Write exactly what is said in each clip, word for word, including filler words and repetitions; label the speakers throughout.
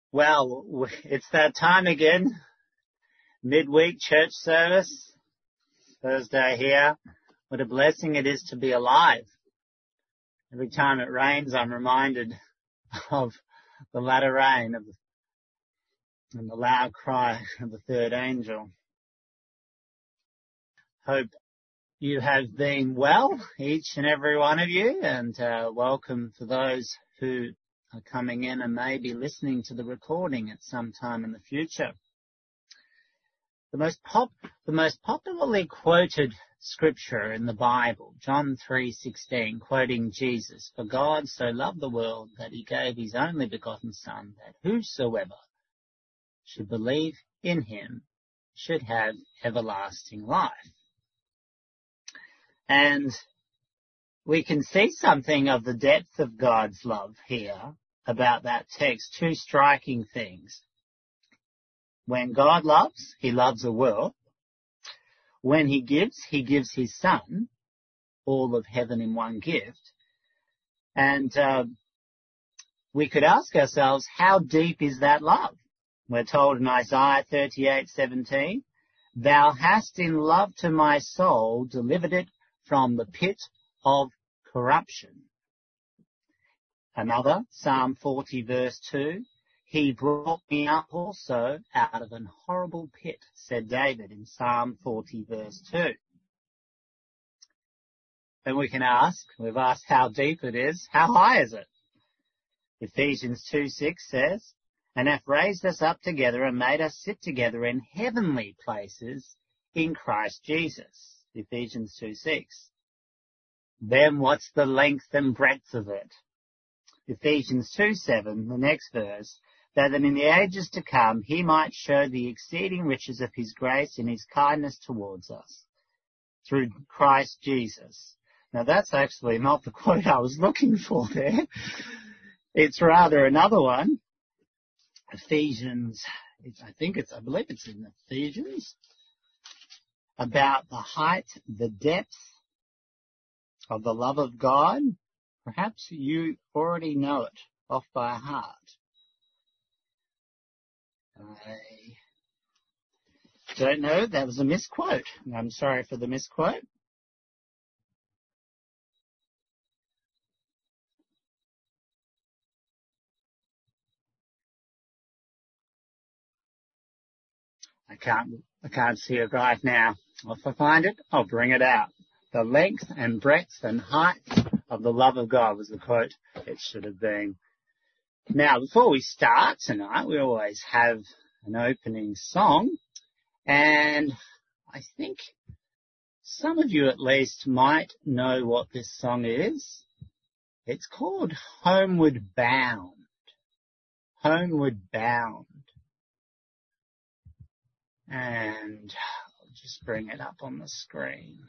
Speaker 1: Well, it's that time again. Midweek church service, Thursday here. What a blessing it is to be alive. Every time it rains, I'm reminded of the latter rain of, and the loud cry of the third angel. Hope you have been well, each and every one of you, and uh, welcome for those who are coming in and may be listening to the recording at some time in the future. The most pop, the most popularly quoted scripture in the Bible, John three sixteen, quoting Jesus, "For God so loved the world that he gave his only begotten Son, that whosoever should believe in him should have everlasting life." And we can see something of the depth of God's love here about that text, two striking things. When God loves, he loves the world. When he gives, he gives his Son, all of heaven in one gift. And uh, we could ask ourselves, how deep is that love? We're told in Isaiah thirty-eight seventeen, "Thou hast in love to my soul delivered it from the pit of corruption." Another, Psalm forty verse two, "He brought me up also out of an horrible pit," said David in Psalm forty verse two. And we can ask, we've asked how deep it is, how high is it? Ephesians two six says, "And hath raised us up together and made us sit together in heavenly places in Christ Jesus." Ephesians two six. Then what's the length and breadth of it? Ephesians two seven, the next verse, "That in the ages to come he might show the exceeding riches of his grace in his kindness towards us, through Christ Jesus." Now that's actually not the quote I was looking for there. It's rather another one. Ephesians, it's, I think it's, I believe it's in Ephesians, about the height, the depth of the love of God. Perhaps you already know it off by heart. I don't know. That was a misquote. I'm sorry for the misquote. I can't, I can't see it right now. If I find it, I'll bring it out. The length and breadth and height of the love of God was the quote it should have been. Now, before we start tonight, we always have an opening song. And I think some of you at least might know what this song is. It's called Homeward Bound. Homeward Bound. And I'll just bring it up on the screen.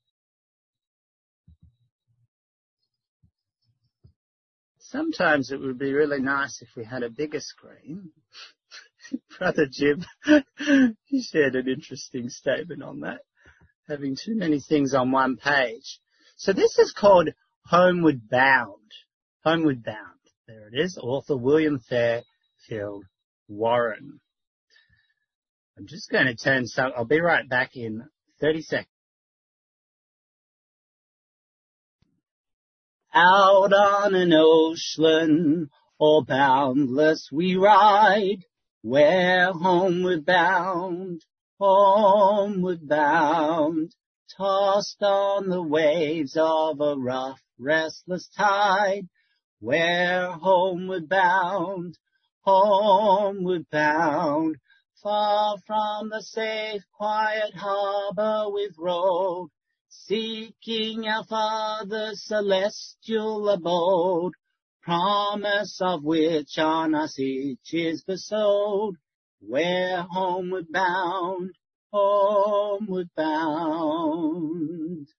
Speaker 1: Sometimes it would be really nice if we had a bigger screen. Brother Jim, he shared an interesting statement on that, having too many things on one page. So this is called Homeward Bound. Homeward Bound. There it is. Author William Fairfield Warren. I'm just going to turn some, I'll be right back in thirty seconds. Out on an ocean, all boundless we ride, we're homeward bound, homeward bound, tossed on the waves of a rough, restless tide, we're homeward bound, homeward bound, far from the safe, quiet harbor we've rowed, seeking our Father's celestial abode, promise of which on us each is bestowed. We're homeward bound, homeward bound.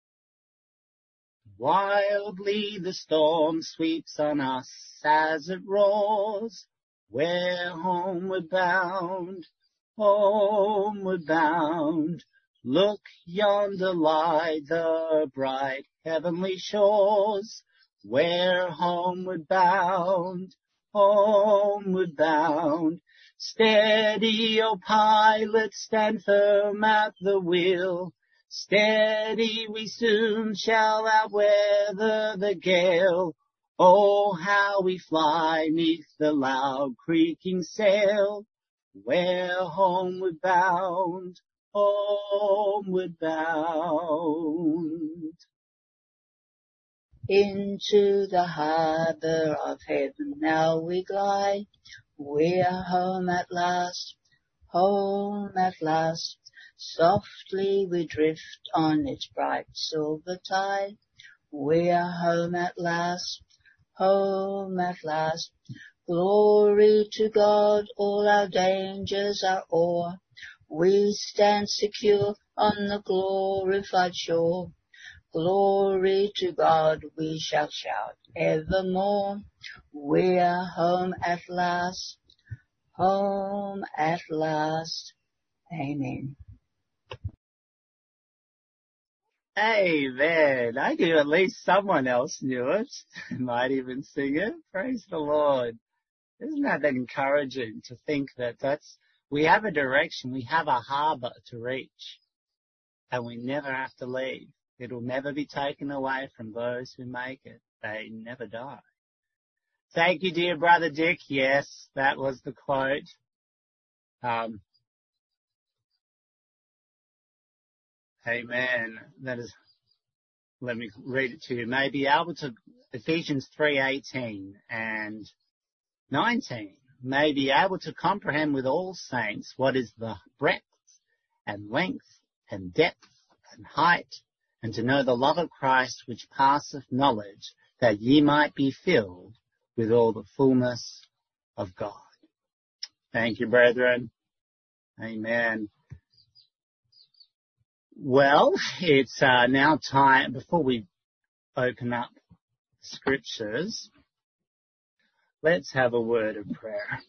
Speaker 1: Wildly the storm sweeps on us as it roars. We're homeward bound, homeward bound. Look, yonder lie the bright heavenly shores. We're homeward bound, homeward bound. Steady, O pilot, stand firm at the wheel. Steady, we soon shall outweather the gale. Oh, how we fly 'neath the loud creaking sail. We're homeward bound, homeward bound.
Speaker 2: Into the harbour of heaven now we glide. We are home at last, home at last. Softly we drift on its bright silver tide. We are home at last, home at last. Glory to God, all our dangers are o'er. We stand secure on the glorified shore. Glory to God, we shall shout evermore. We are home at last, home at last. Amen.
Speaker 1: Amen. I knew at least someone else knew it. Might even sing it. Praise the Lord. Isn't that encouraging to think that that's, we have a direction, we have a harbour to reach, and we never have to leave. It'll never be taken away from those who make it. They never die. Thank you, dear Brother Dick. Yes, that was the quote. Um, amen. That is, let me read it to you. May be able to, Ephesians three eighteen and nineteen, may be able to comprehend with all saints what is the breadth and length and depth and height, and to know the love of Christ which passeth knowledge, that ye might be filled with all the fullness of God. Thank you, brethren. Amen. Well, it's uh, now time, before we open up scriptures, let's have a word of prayer.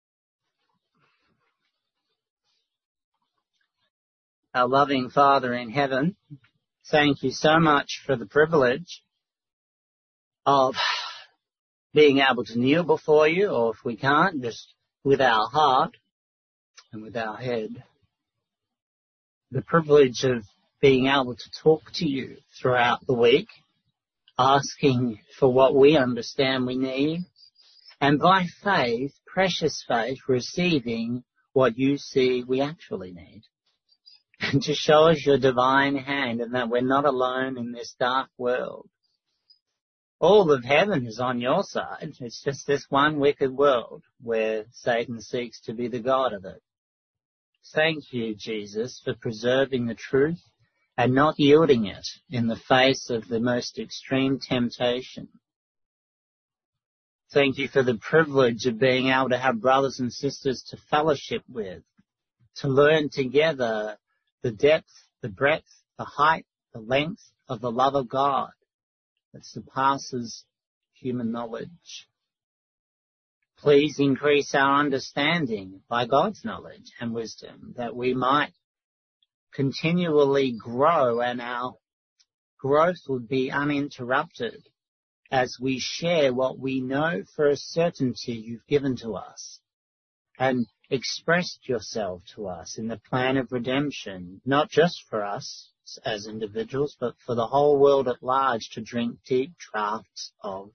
Speaker 1: Our loving Father in heaven, thank you so much for the privilege of being able to kneel before you, or if we can't, just with our heart and with our head. The privilege of being able to talk to you throughout the week, asking for what we understand we need, and by faith, precious faith, receiving what you see we actually need. And to show us your divine hand and that we're not alone in this dark world. All of heaven is on your side. It's just this one wicked world where Satan seeks to be the God of it. Thank you, Jesus, for preserving the truth and not yielding it in the face of the most extreme temptation. Thank you for the privilege of being able to have brothers and sisters to fellowship with, to learn together the depth, the breadth, the height, the length of the love of God that surpasses human knowledge. Please increase our understanding by God's knowledge and wisdom, that we might continually grow and our growth would be uninterrupted as we share what we know for a certainty you've given to us and expressed yourself to us in the plan of redemption, not just for us as individuals, but for the whole world at large to drink deep draughts of.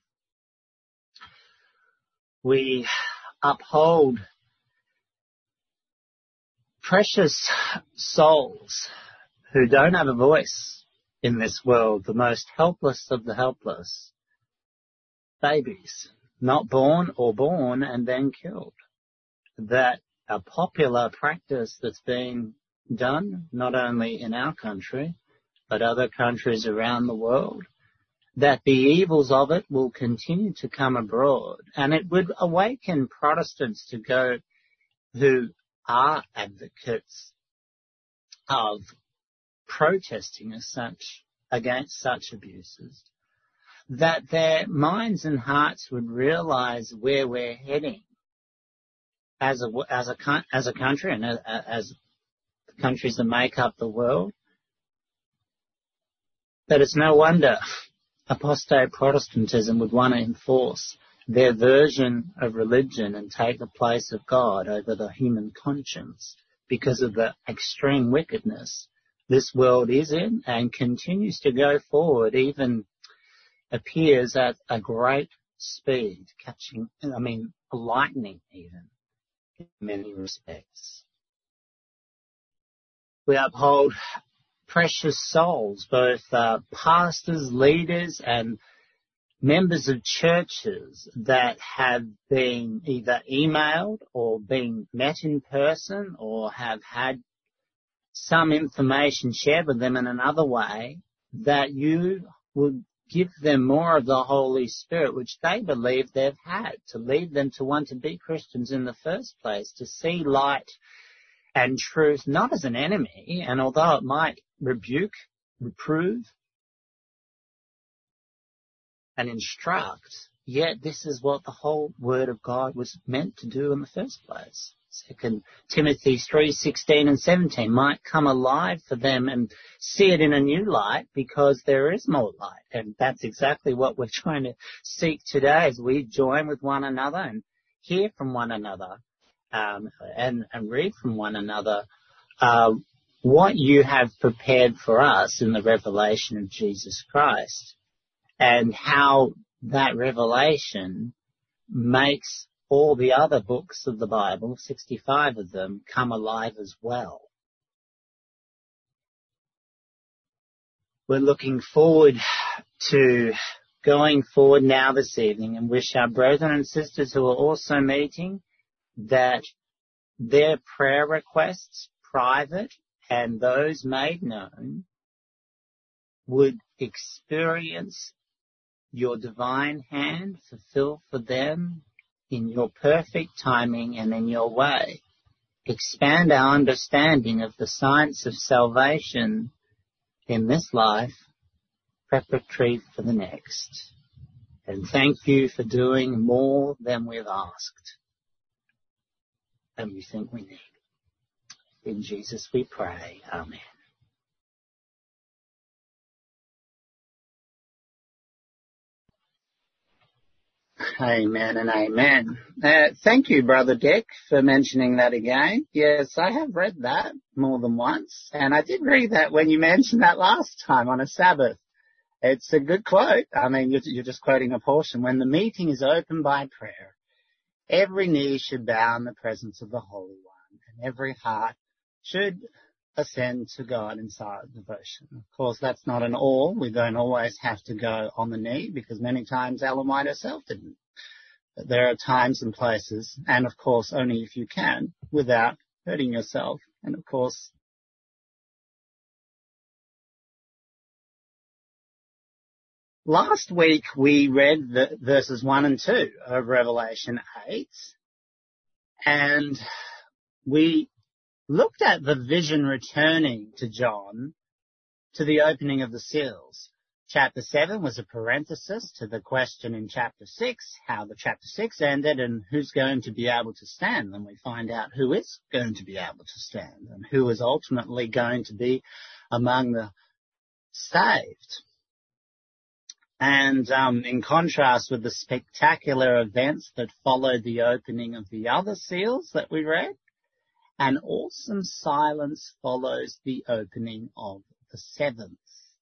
Speaker 1: We uphold precious souls who don't have a voice in this world, the most helpless of the helpless, babies, not born or born and then killed. That a popular practice that's being done, not only in our country, but other countries around the world, that the evils of it will continue to come abroad. And it would awaken Protestants to go, who are advocates of protesting as such, against such abuses, that their minds and hearts would realize where we're heading as a, as a, as a country and as, as countries that make up the world, that it's no wonder apostate Protestantism would want to enforce their version of religion and take the place of God over the human conscience because of the extreme wickedness this world is in and continues to go forward, even appears at a great speed, catching, I mean, lightning even, in many respects. We uphold precious souls, both uh, pastors, leaders, and members of churches that have been either emailed or been met in person or have had some information shared with them in another way, that you would give them more of the Holy Spirit, which they believe they've had, to lead them to want to be Christians in the first place, to see light and truth not as an enemy, and although it might rebuke, reprove, and instruct, yet this is what the whole Word of God was meant to do in the first place. Second Timothy three sixteen and seventeen might come alive for them and see it in a new light because there is more light. And that's exactly what we're trying to seek today as we join with one another and hear from one another um, and, and read from one another uh, what you have prepared for us in the revelation of Jesus Christ and how that revelation makes all the other books of the Bible, sixty-five of them, come alive as well. We're looking forward to going forward now this evening and wish our brethren and sisters who are also meeting that their prayer requests, private and those made known, would experience your divine hand fulfill for them in your perfect timing and in your way. Expand our understanding of the science of salvation in this life, preparatory for the next. And thank you for doing more than we've asked and we think we need. In Jesus we pray. Amen. Amen and amen. Uh, thank you, Brother Dick, for mentioning that again. Yes, I have read that more than once, and I did read that when you mentioned that last time on a Sabbath. It's a good quote. I mean, you're, you're just quoting a portion. When the meeting is opened by prayer, every knee should bow in the presence of the Holy One, and every heart should ascend to God in silent devotion. Of course, that's not an all. We don't always have to go on the knee because many times Ellen White herself didn't. But there are times and places, and of course only if you can, without hurting yourself. And of course, last week we read the verses one and two of Revelation eight, and we looked at the vision returning to John to the opening of the seals. Chapter seven was a parenthesis to the question in chapter six, how the chapter six ended and who's going to be able to stand. And we find out who is going to be able to stand and who is ultimately going to be among the saved. And um, in contrast with the spectacular events that followed the opening of the other seals that we read, an awesome silence follows the opening of the seventh.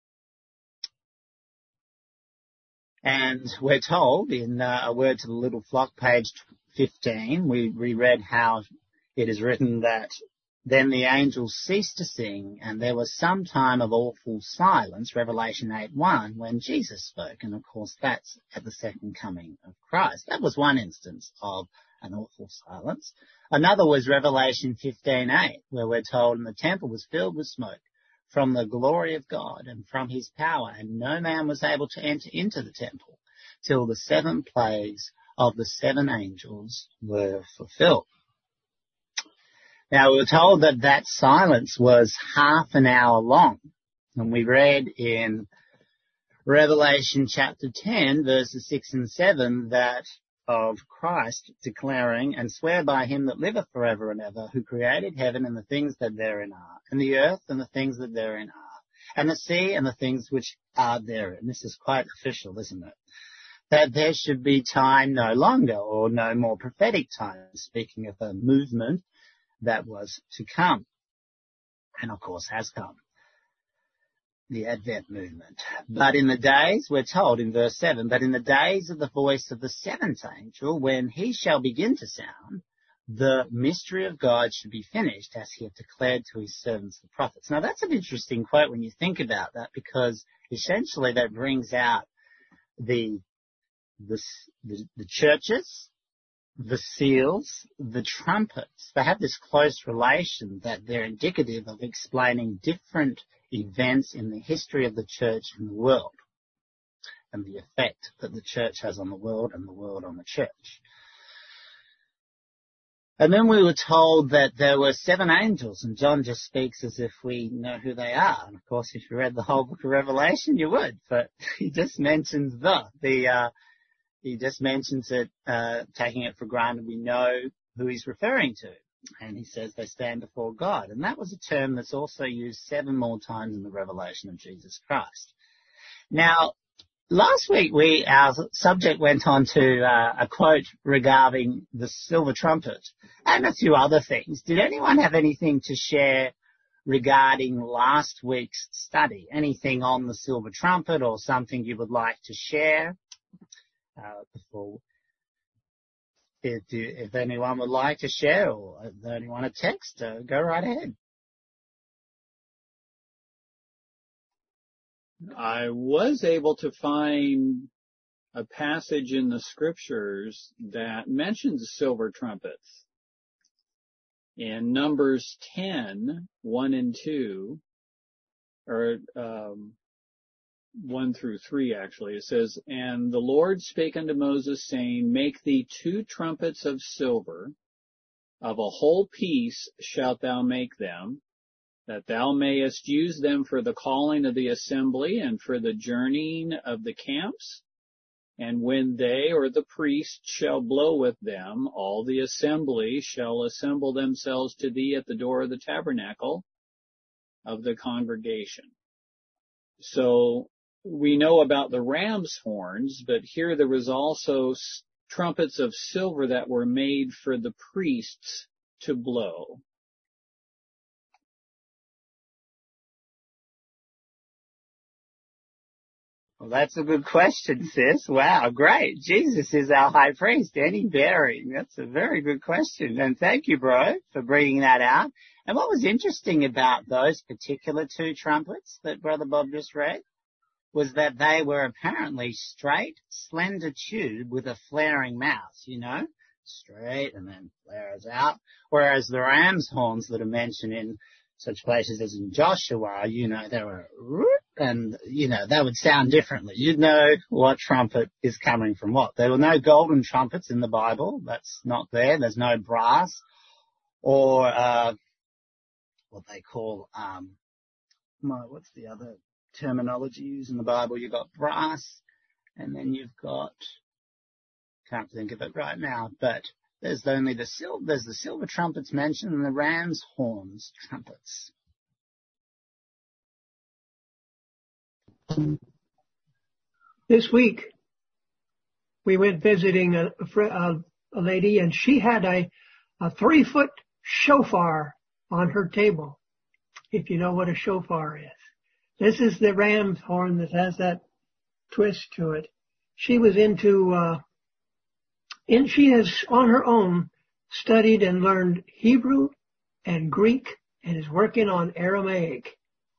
Speaker 1: And we're told in uh, A Word to the Little Flock, page fifteen, we reread how it is written that then the angels ceased to sing, and there was some time of awful silence, Revelation eight one, when Jesus spoke. And of course, that's at the second coming of Christ. That was one instance of an awful silence. Another was Revelation fifteen eight, where we're told, and the temple was filled with smoke from the glory of God and from his power, and no man was able to enter into the temple till the seven plagues of the seven angels were fulfilled. Now, we were told that that silence was half an hour long, and we read in Revelation chapter ten, verses six and seven, that of Christ declaring, and swear by him that liveth forever and ever, who created heaven and the things that therein are, and the earth and the things that therein are, and the sea and the things which are therein. This is quite official, isn't it? that there should be time no longer or no more prophetic time, speaking of a movement that was to come, and of course has come, the Advent movement. But in the days, we're told in verse seven, but in the days of the voice of the seventh angel, when he shall begin to sound, the mystery of God should be finished, as he had declared to his servants the prophets. Now that's an interesting quote when you think about that, because essentially that brings out the the, the, the churches, the seals, the trumpets. They have this close relation that they're indicative of explaining different events in the history of the church and the world, and the effect that the church has on the world and the world on the church. And then we were told that there were seven angels, and John just speaks as if we know who they are. And of course, if you read the whole book of Revelation, you would. But he just mentions the, the, uh, he just mentions it, uh, taking it for granted we know who he's referring to. And he says they stand before God. And that was a term that's also used seven more times in the revelation of Jesus Christ. Now, last week, we our subject went on to uh, a quote regarding the silver trumpet and a few other things. Did anyone have anything to share regarding last week's study? Anything on the silver trumpet or something you would like to share? Uh, before, if, if anyone would like to share, or if anyone a text, uh, go right ahead.
Speaker 3: I was able to find a passage in the scriptures that mentions silver trumpets. In Numbers ten, one and two, or um, one through three actually, it says, and the Lord spake unto Moses, saying, make thee two trumpets of silver, of a whole piece shalt thou make them, that thou mayest use them for the calling of the assembly and for the journeying of the camps. And when they or the priest shall blow with them, all the assembly shall assemble themselves to thee at the door of the tabernacle of the congregation. So we know about the ram's horns, but here there was also trumpets of silver that were made for the priests to blow.
Speaker 1: Well, that's a good question, sis. Wow, great. Jesus is our high priest. Any bearing? That's a very good question. And thank you, bro, for bringing that out. And what was interesting about those particular two trumpets that Brother Bob just read was that they were apparently straight, slender tube with a flaring mouth, you know, straight and then flares out. Whereas the ram's horns that are mentioned in such places as in Joshua, you know, they were, and, you know, they would sound differently. You'd know what trumpet is coming from what. There were no golden trumpets in the Bible. That's not there. There's no brass or, uh, what they call, um, what's the other terminology used in the Bible? You've got brass, and then you've got, can't think of it right now, but there's only the silver, there's the silver trumpets mentioned and the ram's horns trumpets.
Speaker 4: This week, we went visiting a, a, a lady, and she had a, a three-foot shofar on her table, if you know what a shofar is. This is the ram's horn that has that twist to it. She was into, uh, and she has on her own studied and learned Hebrew and Greek and is working on Aramaic.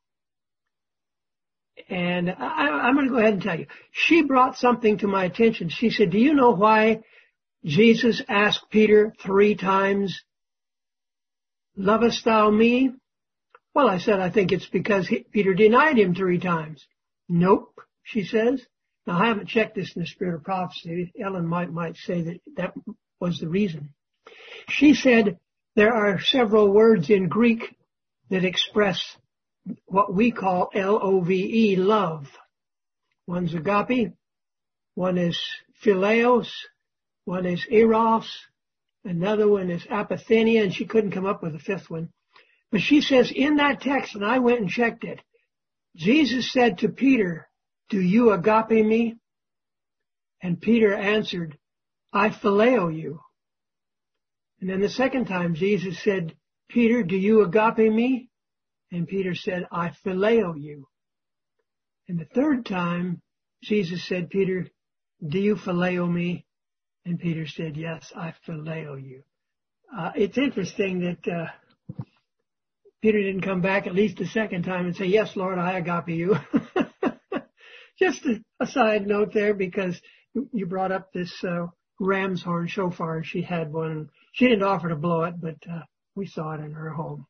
Speaker 4: And I, I'm going to go ahead and tell you, she brought something to my attention. She said, do you know why Jesus asked Peter three times, lovest thou me? Well, I said, I think it's because he, Peter denied him three times. Nope, she says. Now, I haven't checked this in the spirit of prophecy. Ellen might, might say that that was the reason. She said there are several words in Greek that express what we call L O V E, love. One's agape, one is phileos, one is eros, another one is apathenia, and she couldn't come up with a fifth one. But she says in that text, and I went and checked it, Jesus said to Peter, do you agape me? And Peter answered, I phileo you. And then the second time Jesus said, Peter, do you agape me? And Peter said, I phileo you. And the third time Jesus said, Peter, do you phileo me? And Peter said, yes, I phileo you. Uh, it's interesting that uh, Peter didn't come back at least a second time and say, yes, Lord, I agape you. Just a, a side note there, because you brought up this uh, ram's horn shofar, and she had one. She didn't offer to blow it, but uh, we saw it in her home.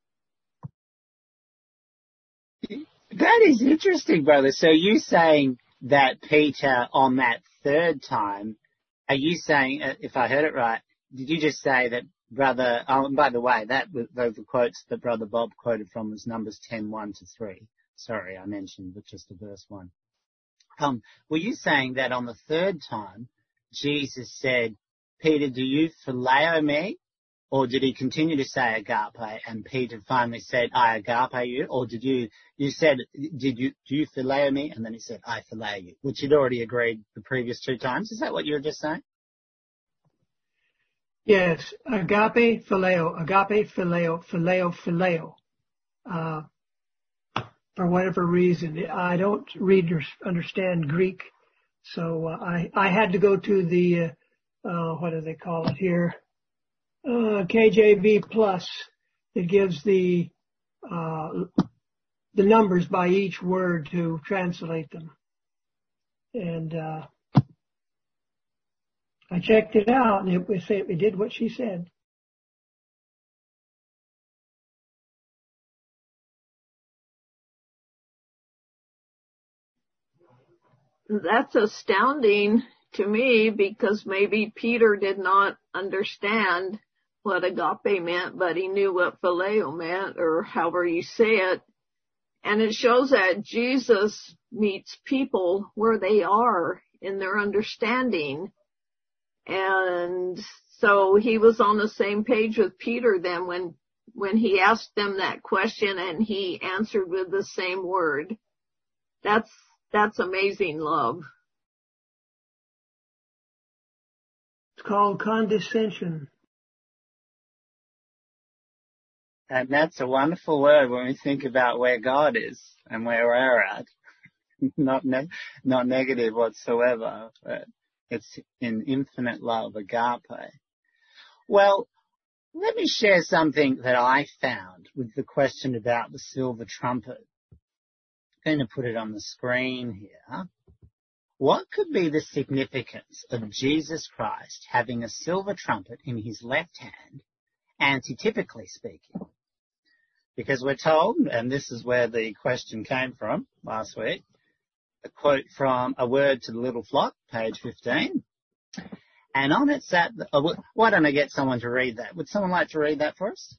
Speaker 1: That is interesting, brother. So you saying that Peter on that third time, are you saying, if I heard it right, did you just say that brother, oh, and by the way, that those the quotes that Brother Bob quoted from was Numbers ten, one to three. Sorry, I mentioned but just the verse one. Um, were you saying that on the third time, Jesus said, Peter, do you phileo me? Or did he continue to say agape, and Peter finally said, I agape you? Or did you, you said, did you, do you phileo me? And then he said, I phileo you, which he'd already agreed the previous two times. Is that what you were just saying?
Speaker 4: Yes, agape, phileo, agape, phileo, phileo, phileo. Uh, for whatever reason, I don't read or understand Greek, so uh, I, I had to go to the, uh, uh, what do they call it here? Uh, K J V Plus. It gives the, uh, the numbers by each word to translate them. And, uh, I checked it out, and it, it did what she said.
Speaker 5: That's astounding to me, because maybe Peter did not understand what agape meant, but he knew what phileo meant, or however you say it. And it shows that Jesus meets people where they are in their understanding. And so he was on the same page with Peter then when, when he asked them that question, and he answered with the same word. That's, that's amazing love.
Speaker 4: It's called condescension.
Speaker 1: And that's a wonderful word when we think about where God is and where we're at. not ne- not negative whatsoever, but it's in infinite love, agape. Well, let me share something that I found with the question about the silver trumpet. I'm going to put it on the screen here. What could be the significance of Jesus Christ having a silver trumpet in his left hand, antitypically speaking? Because we're told, and this is where the question came from last week, a quote from A Word to the Little Flock, page fifteen. And on it sat, uh, why don't I get someone to read that? Would someone like to read that for us?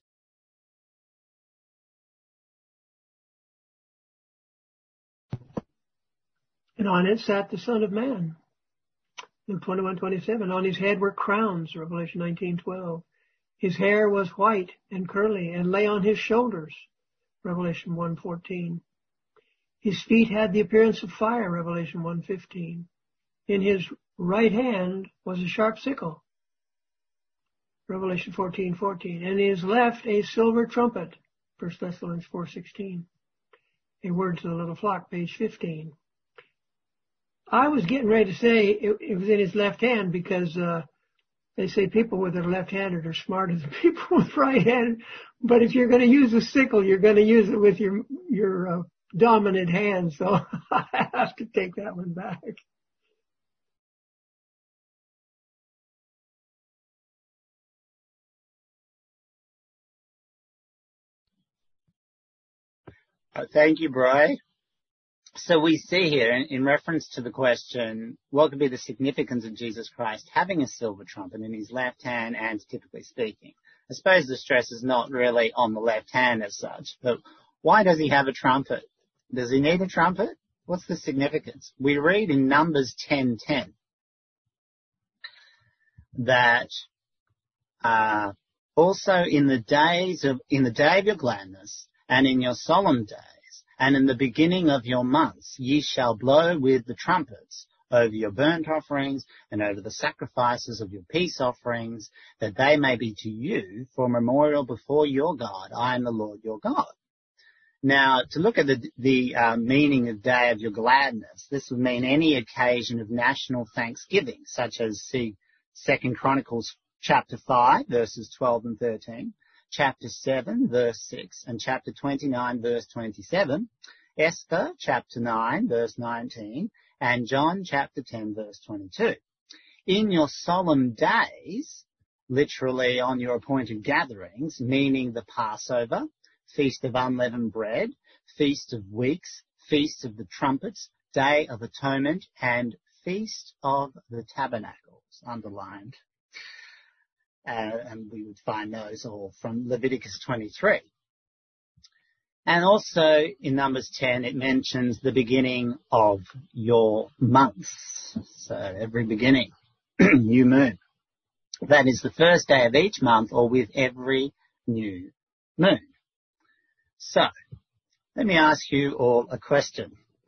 Speaker 4: And on it sat the Son of Man. Luke twenty-one twenty-seven. On his head were crowns, Revelation nineteen twelve. His hair was white and curly and lay on his shoulders, Revelation one fourteen. His feet had the appearance of fire, Revelation one fifteen. In his right hand was a sharp sickle, Revelation fourteen fourteen. And in his left a silver trumpet, First Thessalonians four sixteen. A Word to the Little Flock, page fifteen. I was getting ready to say it, it was in his left hand because uh, they say people with their left-handed are smarter than people with right-handed. But if you're going to use a sickle, you're going to use it with your your uh, dominant hand. So I have to take that one back.
Speaker 1: Uh, thank you, Bri. So we see here, in, in reference to the question, what could be the significance of Jesus Christ having a silver trumpet in his left hand, antitypically speaking? I suppose the stress is not really on the left hand as such, but why does he have a trumpet? Does he need a trumpet? What's the significance? We read in Numbers ten ten that uh, also in the days of in the day of your gladness and in your solemn days, and in the beginning of your months ye shall blow with the trumpets over your burnt offerings and over the sacrifices of your peace offerings, that they may be to you for a memorial before your God. I am the Lord your God. Now, to look at the, the uh, meaning of Day of Your Gladness, this would mean any occasion of national thanksgiving, such as, see, Second Chronicles chapter five, verses twelve and thirteen, chapter seven, verse six, and chapter twenty-nine, verse twenty-seven, Esther chapter nine, verse nineteen, and John chapter ten, verse twenty-two. In your solemn days, literally on your appointed gatherings, meaning the Passover, Feast of Unleavened Bread, Feast of Weeks, Feast of the Trumpets, Day of Atonement, and Feast of the Tabernacles, underlined. Uh, and we would find those all from Leviticus twenty-three. And also in Numbers ten, it mentions the beginning of your months. So every beginning, new moon. That is the first day of each month, or with every new moon. So, let me ask you all a question.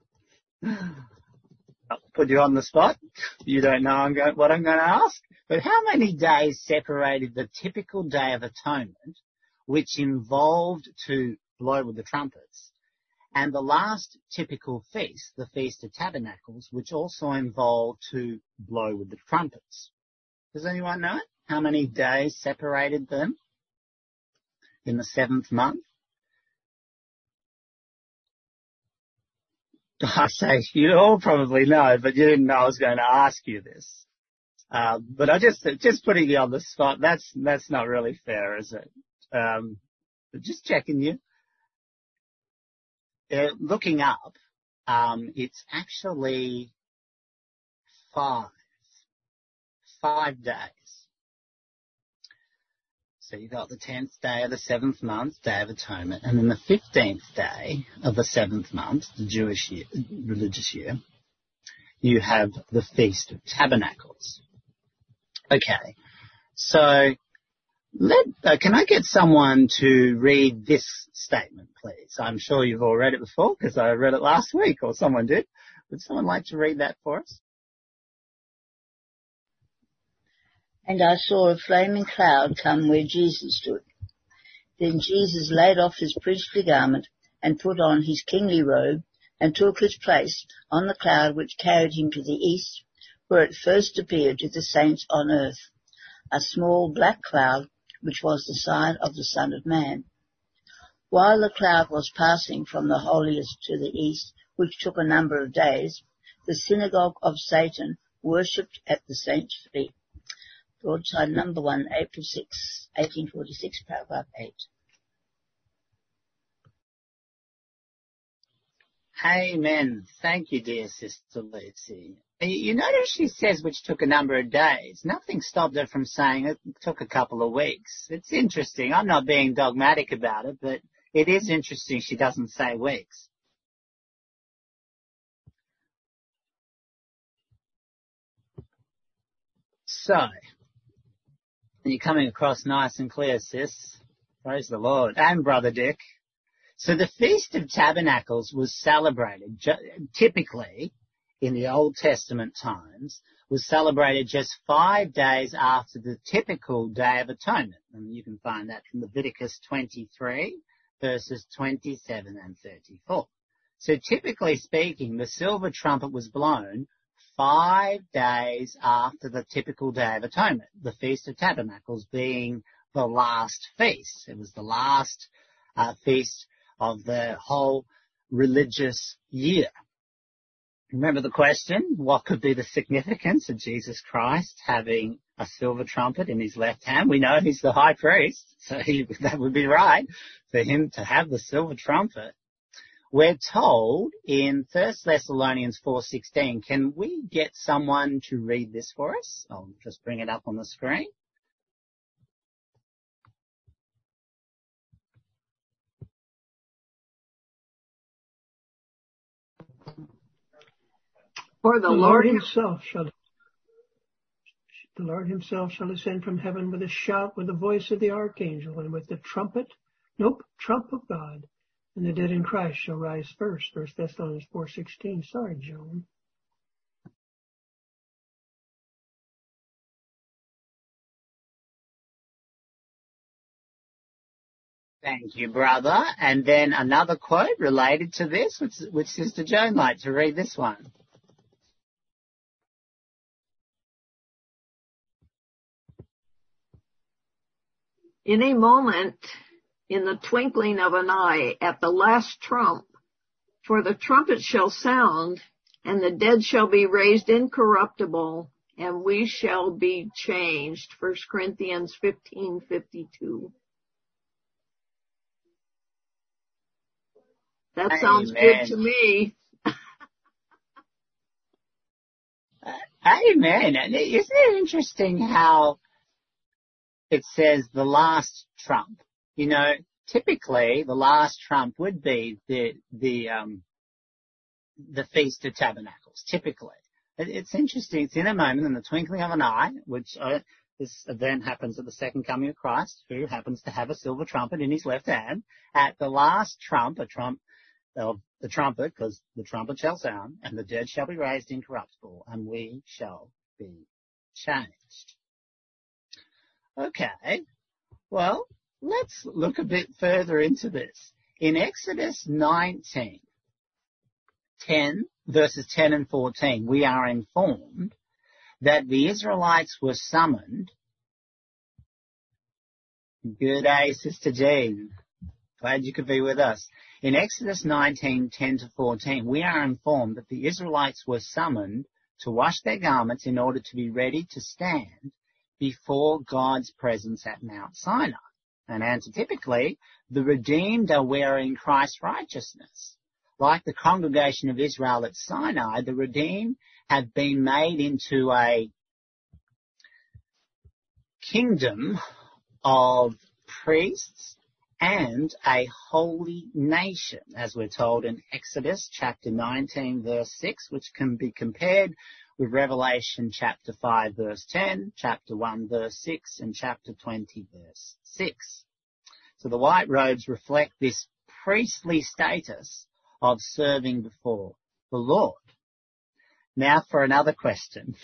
Speaker 1: I'll put you on the spot. You don't know I'm going, what I'm going to ask. But how many days separated the typical Day of Atonement, which involved to blow with the trumpets, and the last typical feast, the Feast of Tabernacles, which also involved to blow with the trumpets? Does anyone know it? How many days separated them in the seventh month? I say you all probably know, but you didn't know I was going to ask you this. Uh, but I just just putting you on the spot. That's that's not really fair, is it? Um, but just checking you. Uh, looking up, um, it's actually five five days. So you got the tenth day of the seventh month, Day of Atonement, and then the fifteenth day of the seventh month, the Jewish year, religious year, you have the Feast of Tabernacles. Okay, so let, uh, can I get someone to read this statement, please? I'm sure you've all read it before because I read it last week, or someone did. Would someone like to read that for us?
Speaker 2: And I saw a flaming cloud come where Jesus stood. Then Jesus laid off his priestly garment and put on his kingly robe and took his place on the cloud which carried him to the east, where it first appeared to the saints on earth, a small black cloud which was the sign of the Son of Man. While the cloud was passing from the holiest to the east, which took a number of days, the synagogue of Satan worshipped at the saints' feet. Broadside number one, April sixth, eighteen forty-six, paragraph eight.
Speaker 1: Amen. Thank you, dear Sister Lucy. You notice she says which took a number of days. Nothing stopped her from saying it took a couple of weeks. It's interesting. I'm not being dogmatic about it, but it is interesting she doesn't say weeks. So, you're coming across nice and clear, sis. Praise the Lord. And Brother Dick. So the Feast of Tabernacles was celebrated, typically, in the Old Testament times, was celebrated just five days after the typical Day of Atonement. And you can find that from Leviticus twenty-three, verses twenty-seven and thirty-four. So typically speaking, the silver trumpet was blown five days after the typical Day of Atonement, the Feast of Tabernacles being the last feast. It was the last uh, feast of the whole religious year. Remember the question, what could be the significance of Jesus Christ having a silver trumpet in his left hand? We know he's the high priest, so he, that would be right for him to have the silver trumpet. We're told in First Thessalonians four sixteen, can we get someone to read this for us? I'll just bring it up on the screen.
Speaker 5: For the,
Speaker 4: the
Speaker 5: Lord,
Speaker 4: Lord himself shall the Lord himself shall ascend from heaven with a shout, with the voice of the archangel, and with the trumpet, nope, trump of God. And the dead in Christ shall rise first. First Thessalonians four sixteen. Sorry, Joan.
Speaker 1: Thank you, brother. And then another quote related to this, which, which Sister Joan like to read this one.
Speaker 5: In a moment, in the twinkling of an eye, at the last trump, for the trumpet shall sound, and the dead shall be raised incorruptible, and we shall be changed. First Corinthians fifteen fifty-two. That sounds
Speaker 1: Amen.
Speaker 5: good to me.
Speaker 1: Amen. And isn't it interesting how it says the last trump? You know, typically the last trump would be the the um the Feast of Tabernacles. Typically, it, it's interesting. It's in a moment, in the twinkling of an eye, which uh, this event happens at the second coming of Christ, who happens to have a silver trumpet in his left hand. At the last trump, a trump of the trumpet, because the trumpet shall sound, and the dead shall be raised incorruptible, and we shall be changed. Okay, well, let's look a bit further into this. In Exodus nineteen, ten, verses ten and fourteen, we are informed that the Israelites were summoned. Good day, Sister Jean. Glad you could be with us. In Exodus nineteen, ten to fourteen, we are informed that the Israelites were summoned to wash their garments in order to be ready to stand before God's presence at Mount Sinai. And antitypically, the redeemed are wearing Christ's righteousness. Like the congregation of Israel at Sinai, the redeemed have been made into a kingdom of priests and a holy nation, as we're told in Exodus chapter nineteen, verse six, which can be compared with Revelation chapter five, verse ten, chapter one, verse six, and chapter twenty, verse six. So the white robes reflect this priestly status of serving before the Lord. Now for another question.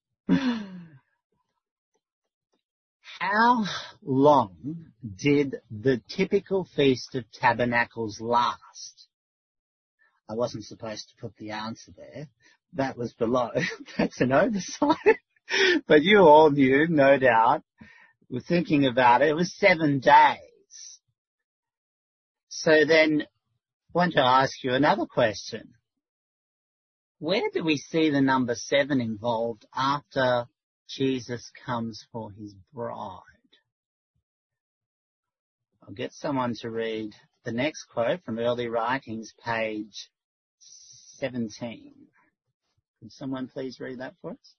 Speaker 1: How long did the typical Feast of Tabernacles last? I wasn't supposed to put the answer there. That was below. That's an oversight. But you all knew, no doubt, were thinking about it. It was seven days. So then I want to ask you another question. Where do we see the number seven involved after Jesus comes for his bride? I'll get someone to read the next quote from Early Writings, page seventeen. Could someone please read that for us?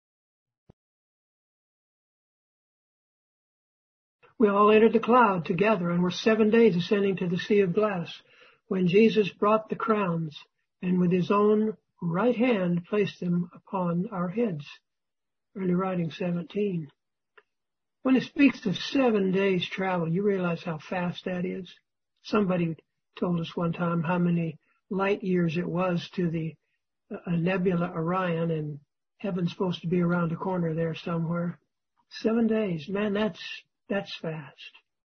Speaker 4: We all entered the cloud together and were seven days ascending to the sea of glass, when Jesus brought the crowns and with his own right hand placed them upon our heads. Early Writing seventeen. When it speaks of seven days travel, you realize how fast that is. Somebody told us one time how many light years it was to the uh, nebula Orion, and heaven's supposed to be around the corner there somewhere. Seven days, man, that's that's fast.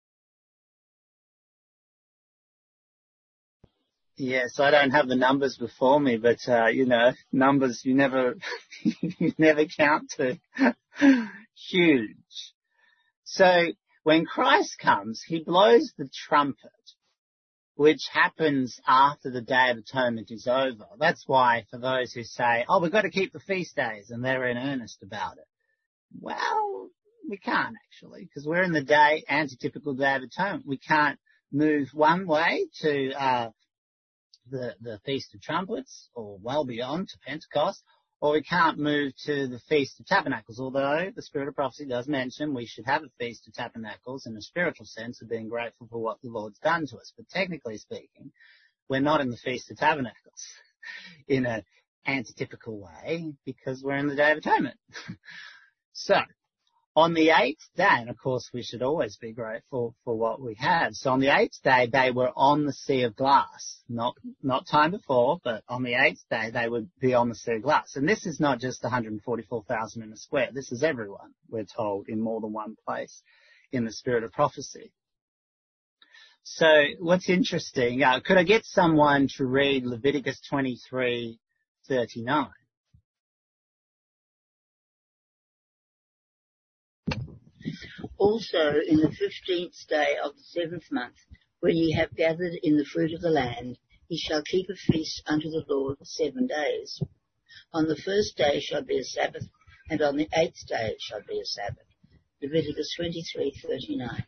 Speaker 1: Yes, I don't have the numbers before me, but uh, you know, numbers you never you never count to. Huge. So when Christ comes, he blows the trumpet, which happens after the Day of Atonement is over. That's why for those who say, oh, we've got to keep the feast days, and they're in earnest about it. Well, we can't actually, because we're in the day, antitypical Day of Atonement. We can't move one way to uh, the, the Feast of Trumpets, or well beyond to Pentecost, or we can't move to the Feast of Tabernacles, although the Spirit of Prophecy does mention we should have a Feast of Tabernacles in a spiritual sense of being grateful for what the Lord's done to us. But technically speaking, we're not in the Feast of Tabernacles in an antitypical way because we're in the Day of Atonement. So, on the eighth day, and of course we should always be grateful for what we have. So on the eighth day, they were on the sea of glass. Not, not time before, but on the eighth day, they would be on the sea of glass. And this is not just one hundred forty-four thousand in a square. This is everyone, we're told, in more than one place in the Spirit of Prophecy. So what's interesting, uh, could I get someone to read Leviticus twenty-three thirty-nine?
Speaker 2: Also in the fifteenth day of the seventh month, when ye have gathered in the fruit of the land, ye shall keep a feast unto the Lord seven days. On the first day shall be a Sabbath, and on the eighth day shall be a Sabbath. Leviticus twenty-three thirty-nine.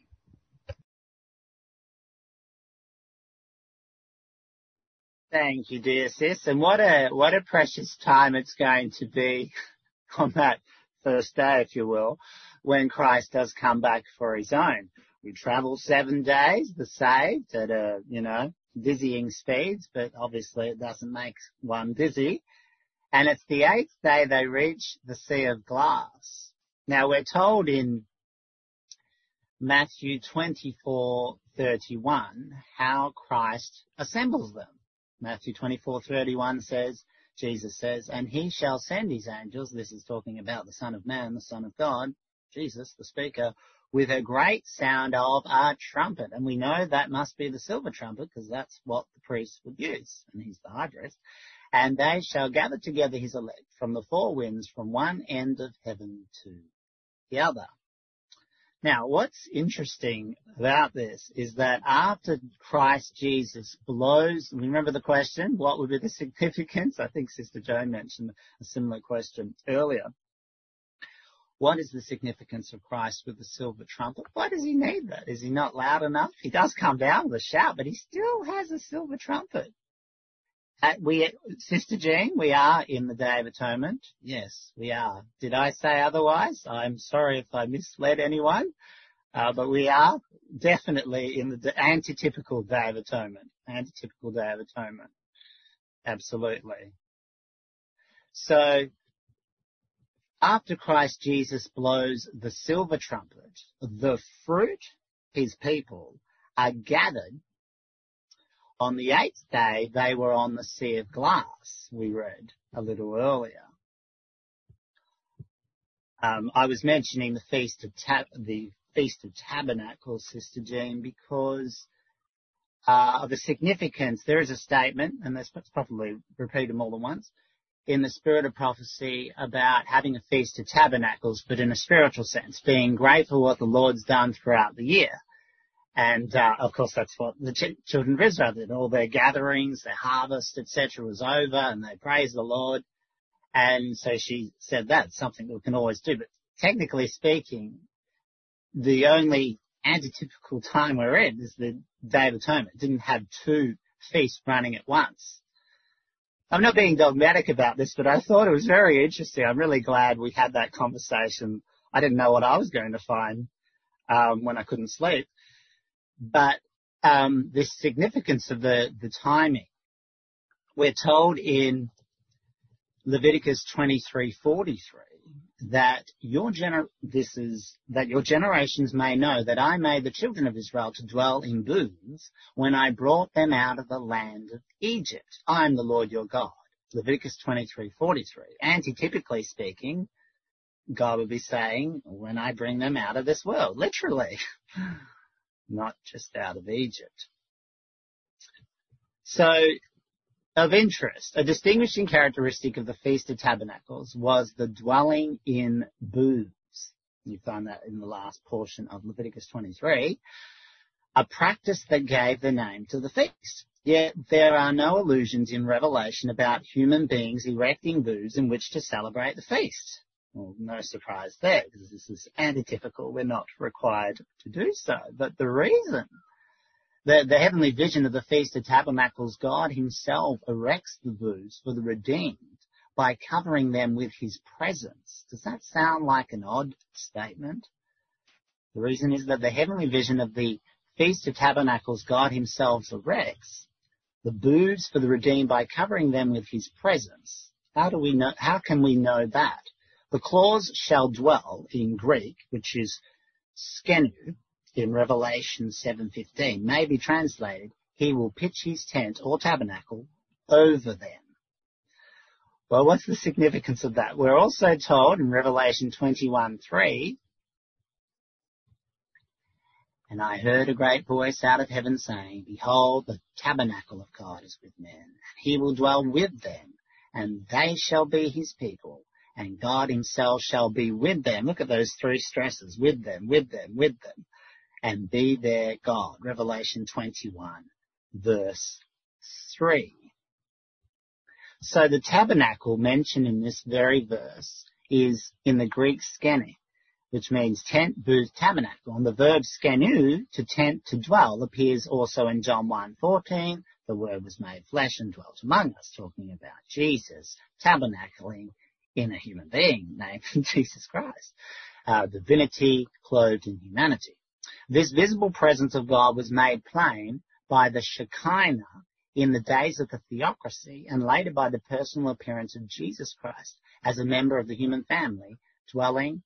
Speaker 1: Thank you, dear sis. And what a what a precious time it's going to be on that first day, if you will, when Christ does come back for his own. We travel seven days, the saved, at a, you know, dizzying speeds, but obviously it doesn't make one dizzy. And it's the eighth day they reach the Sea of Glass. Now we're told in Matthew twenty-four thirty-one how Christ assembles them. Matthew twenty-four thirty-one says, Jesus says, and he shall send his angels, this is talking about the Son of Man, the Son of God, Jesus, the speaker, with a great sound of a trumpet. And we know that must be the silver trumpet because that's what the priest would use, and he's the high priest. And they shall gather together his elect from the four winds, from one end of heaven to the other. Now, what's interesting about this is that after Christ Jesus blows, remember the question, what would be the significance? I think Sister Joan mentioned a similar question earlier. What is the significance of Christ with the silver trumpet? Why does he need that? Is he not loud enough? He does come down with a shout, but he still has a silver trumpet. Uh, we, Sister Jean, we are in the Day of Atonement. Yes, we are. Did I say otherwise? I'm sorry if I misled anyone, uh, but we are definitely in the de- antitypical Day of Atonement. Antitypical Day of Atonement. Absolutely. So, after Christ Jesus blows the silver trumpet, the fruit, his people, are gathered. On the eighth day, they were on the Sea of Glass, we read a little earlier. Um, I was mentioning the Feast of Tab- the Feast of Tabernacles, Sister Jean, because uh, of the significance. There is a statement, and that's probably repeated more than once, in the spirit of prophecy about having a Feast of Tabernacles, but in a spiritual sense, being grateful for what the Lord's done throughout the year. And, uh, of course, that's what the ch- children of Israel did. All their gatherings, their harvest, et cetera was over, and they praised the Lord. And so she said that's something that we can always do. But technically speaking, the only antitypical time we're in is the Day of Atonement. It didn't have two feasts running at once. I'm not being dogmatic about this, but I thought it was very interesting. I'm really glad we had that conversation. I didn't know what I was going to find um, when I couldn't sleep. But um, the significance of the, the timing, we're told in Leviticus twenty-three forty-three that your gener- this is that your generations may know that I made the children of Israel to dwell in booths when I brought them out of the land of Egypt. I am the Lord your God. Leviticus twenty-three forty-three. Antitypically speaking, God would be saying, when I bring them out of this world, literally. Not just out of Egypt. So, of interest, a distinguishing characteristic of the Feast of Tabernacles was the dwelling in booths. You find that in the last portion of Leviticus twenty-three, a practice that gave the name to the feast. Yet there are no allusions in Revelation about human beings erecting booths in which to celebrate the feast. Well, no surprise there, because this is antitypical. We're not required to do so. But the reason, the, the heavenly vision of the Feast of Tabernacles, God himself erects the booths for the redeemed by covering them with his presence. Does that sound like an odd statement? The reason is that the heavenly vision of the Feast of Tabernacles, God himself erects the booths for the redeemed by covering them with his presence. How do we know, how can we know that? The clause shall dwell in Greek, which is skenu in Revelation seven fifteen, may be translated, he will pitch his tent or tabernacle over them. Well, what's the significance of that? We're also told in Revelation twenty-one three, And I heard a great voice out of heaven saying, Behold, the tabernacle of God is with men, and he will dwell with them, and they shall be his people, and God himself shall be with them. Look at those three stresses, with them, with them, with them, and be their God. Revelation twenty-one, verse three. So the tabernacle mentioned in this very verse is in the Greek skene, which means tent, booth, tabernacle. And the verb skenu, to tent, to dwell, appears also in John one fourteen. The Word was made flesh and dwelt among us, talking about Jesus tabernacling in a human being named Jesus Christ. Uh, divinity clothed in humanity. This visible presence of God was made plain by the Shekinah in the days of the theocracy, and later by the personal appearance of Jesus Christ as a member of the human family, dwelling.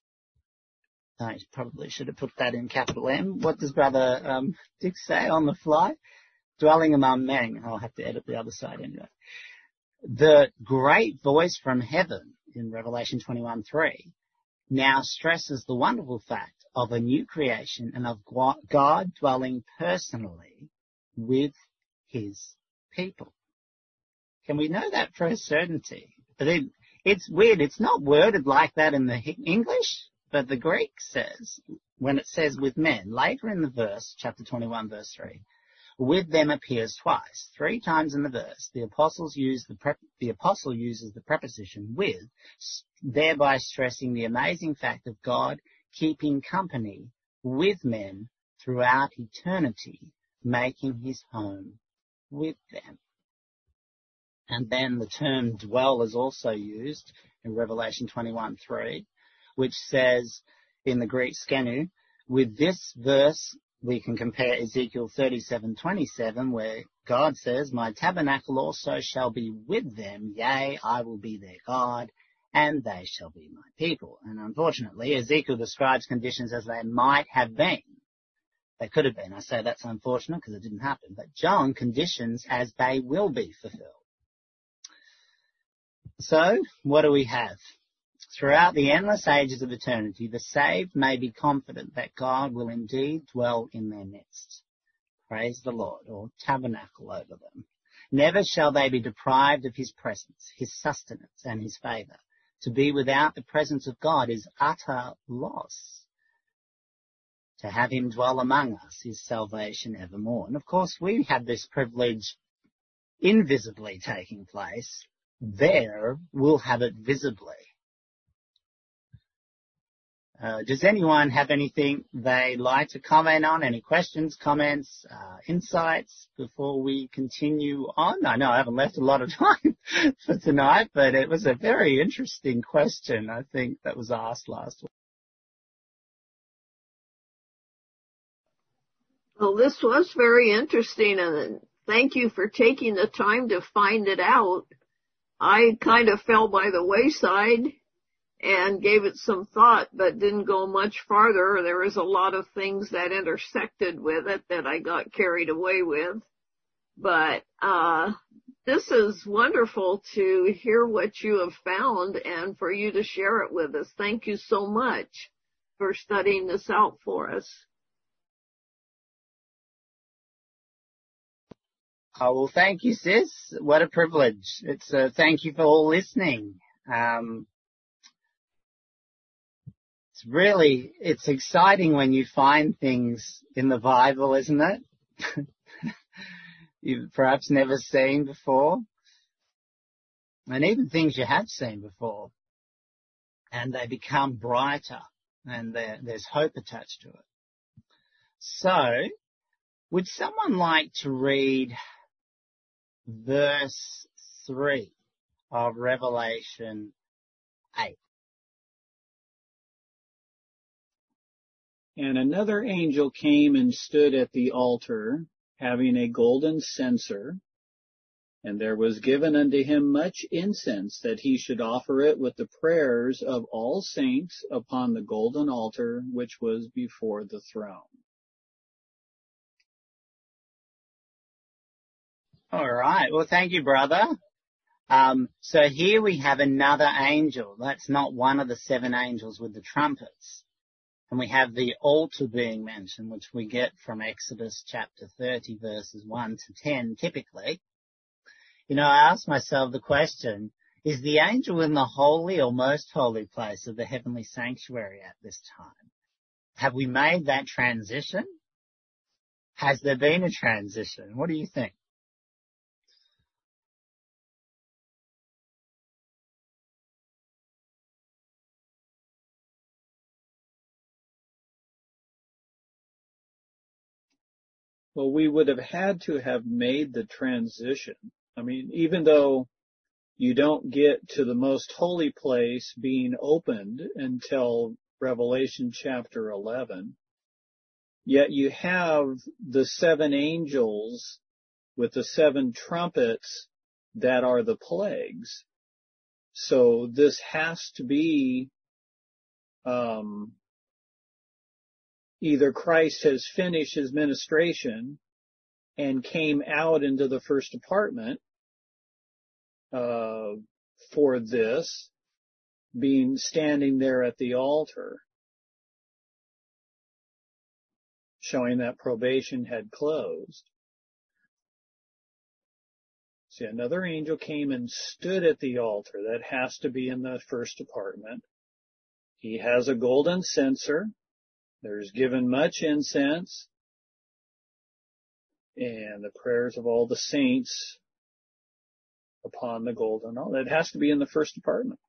Speaker 1: I probably should have put that in capital M. What does Brother um, Dick say on the fly? Dwelling among men. I'll have to edit the other side anyway. The great voice from heaven in Revelation twenty-one three now stresses the wonderful fact of a new creation and of God dwelling personally with his people. Can we know that for a certainty? But it, it's weird. It's not worded like that in the English, but the Greek says, when it says with men, later in the verse, chapter twenty-one, verse three, with them appears twice. Three times in the verse, the apostles use the, prep, the apostle uses the preposition with, thereby stressing the amazing fact of God keeping company with men throughout eternity, making his home with them. And then the term dwell is also used in Revelation twenty-one three, which says in the Greek skenu, with this verse we can compare Ezekiel thirty-seven twenty-seven, where God says, my tabernacle also shall be with them, yea, I will be their God, and they shall be my people. And unfortunately, Ezekiel describes conditions as they might have been. They could have been. I say that's unfortunate because it didn't happen. But John conditions as they will be fulfilled. So, what do we have? Throughout the endless ages of eternity, the saved may be confident that God will indeed dwell in their midst. Praise the Lord, or tabernacle over them. Never shall they be deprived of his presence, his sustenance, and his favour. To be without the presence of God is utter loss. To have him dwell among us is salvation evermore. And of course, we have this privilege invisibly taking place. There, we'll have it visibly. Uh, does anyone have anything they'd like to comment on? Any questions, comments, uh, insights before we continue on? I know I haven't left a lot of time for tonight, but it was a very interesting question, I think, that was asked last week.
Speaker 5: Well, this was very interesting, and thank you for taking the time to find it out. I kind of fell by the wayside and gave it some thought, but didn't go much farther. There was a lot of things that intersected with it that I got carried away with. But uh this is wonderful to hear what you have found and for you to share it with us. Thank you so much for studying this out for us.
Speaker 1: Oh, well, thank you, sis. What a privilege. It's a thank you for all listening. Um, it's really, it's exciting when you find things in the Bible, isn't it? You've perhaps never seen before. And even things you have seen before. And they become brighter and there's hope attached to it. So, would someone like to read verse three of Revelation eight?
Speaker 3: And another angel came and stood at the altar, having a golden censer, and there was given unto him much incense, that he should offer it with the prayers of all saints upon the golden altar which was before the throne.
Speaker 1: All right. Well, thank you, brother. Um, so here we have another angel. That's not one of the seven angels with the trumpets. and we have the altar being mentioned, which we get from Exodus chapter thirty, verses one to ten, typically, you know, I ask myself the question, is the angel in the holy or most holy place of the heavenly sanctuary at this time? Have we made that transition? Has there been a transition? What do you think?
Speaker 3: Well, we would have had to have made the transition. I mean, even though you don't get to the most holy place being opened until Revelation chapter eleven, yet you have the seven angels with the seven trumpets that are the plagues. So this has to be um, either Christ has finished his ministration and came out into the first apartment uh, for this, being standing there at the altar, showing that probation had closed. See, another angel came and stood at the altar. That has to be in the first apartment. He has a golden censer. There's given much incense, and the prayers of all the saints upon the golden altar. It has to be in the first apartment.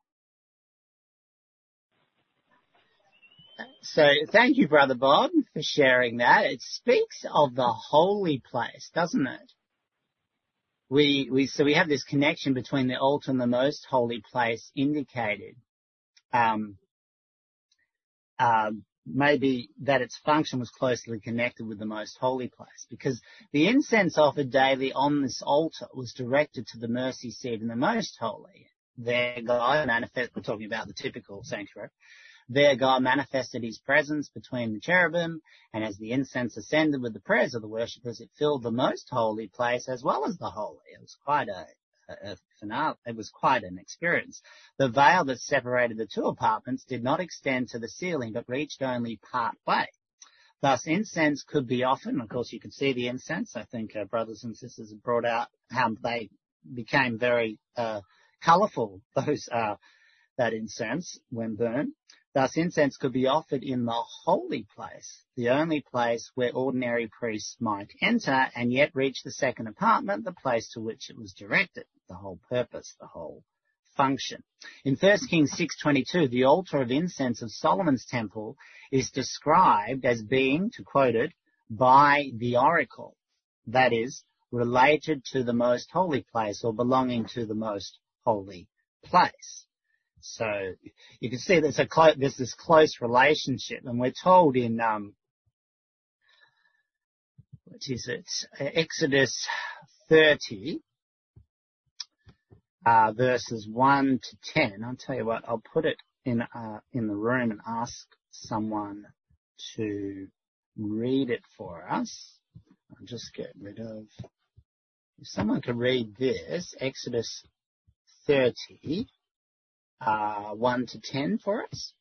Speaker 1: So thank you, Brother Bob, for sharing that. It speaks of the holy place, doesn't it? We, we, so we have this connection between the altar and the most holy place indicated. Um, uh, maybe that its function was closely connected with the most holy place, because the incense offered daily on this altar was directed to the mercy seat in the most holy. There God manifest, we're talking about the typical sanctuary. There God manifested his presence between the cherubim, and as the incense ascended with the prayers of the worshippers, it filled the most holy place as well as the holy. It was quite a, a, a finale. It was quite an experience. The veil that separated the two apartments did not extend to the ceiling, but reached only part way. Thus, incense could be offered, and of course you can see the incense. I think uh, brothers and sisters have brought out how they became very uh, colourful, those uh, that incense when burned. Thus, incense could be offered in the holy place, the only place where ordinary priests might enter and yet reach the second apartment, the place to which it was directed, the whole purpose, the whole function. In First Kings six twenty-two, the altar of incense of Solomon's temple is described as being, to quote it, by the oracle, that is, related to the most holy place or belonging to the most holy place. So you can see there's a clo- there's this close relationship, and we're told in um, what is it? Exodus thirty, uh, verses one to ten. I'll tell you what. I'll put it in uh, in the room and ask someone to read it for us. I'll just get rid of. If someone could read this, Exodus thirty. Uh, one to ten for us.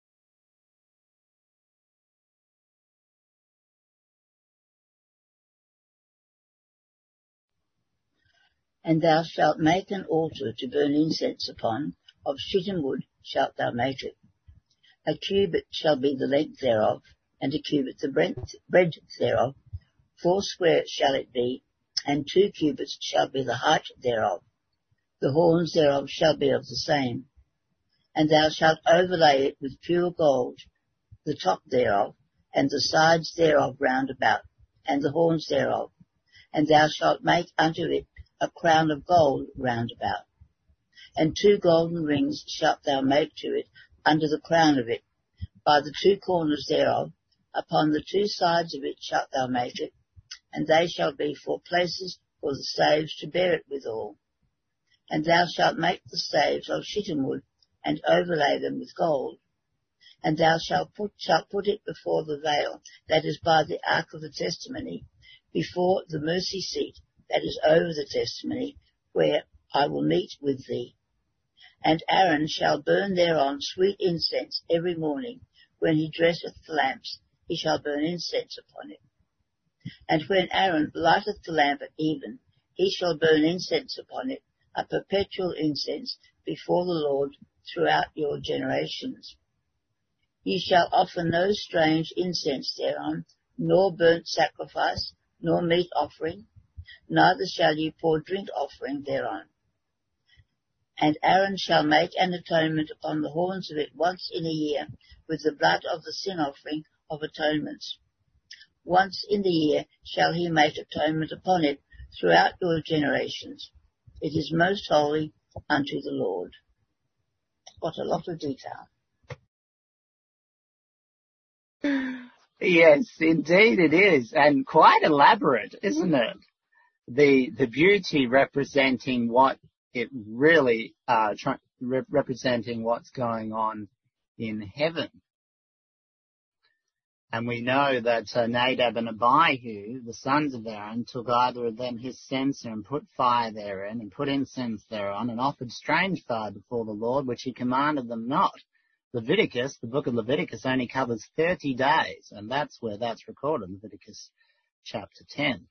Speaker 2: And thou shalt make an altar to burn incense upon, of shittim wood shalt thou make it. A cubit shall be the length thereof, and a cubit the breadth, breadth thereof. Foursquare shall it be, and two cubits shall be the height thereof. The horns thereof shall be of the same. And thou shalt overlay it with pure gold, the top thereof, and the sides thereof round about, and the horns thereof. And thou shalt make unto it a crown of gold round about. And two golden rings shalt thou make to it under the crown of it, by the two corners thereof. Upon the two sides of it shalt thou make it, and they shall be for places for the staves to bear it withal. And thou shalt make the staves of shittim wood, and overlay them with gold. And thou shalt put, shalt put it before the veil that is by the ark of the testimony, before the mercy seat that is over the testimony, where I will meet with thee. And Aaron shall burn thereon sweet incense every morning, when he dresseth the lamps, he shall burn incense upon it. And when Aaron lighteth the lamp at even, he shall burn incense upon it, a perpetual incense before the Lord throughout your generations. Ye shall offer no strange incense thereon, nor burnt sacrifice, nor meat offering, neither shall ye pour drink offering thereon. And Aaron shall make an atonement upon the horns of it once in a year with the blood of the sin offering of atonements. Once in the year shall he make atonement upon it throughout your generations. It is most holy unto the Lord. What a lot of detail.
Speaker 1: Yes, indeed it is, and quite elaborate, isn't it? The the beauty representing what it really uh try, re- representing what's going on in heaven. And we know that uh, Nadab and Abihu, the sons of Aaron, took either of them his censer and put fire therein and put incense thereon and offered strange fire before the Lord, which he commanded them not. Leviticus, the book of Leviticus, only covers thirty days, and that's where that's recorded, Leviticus chapter ten.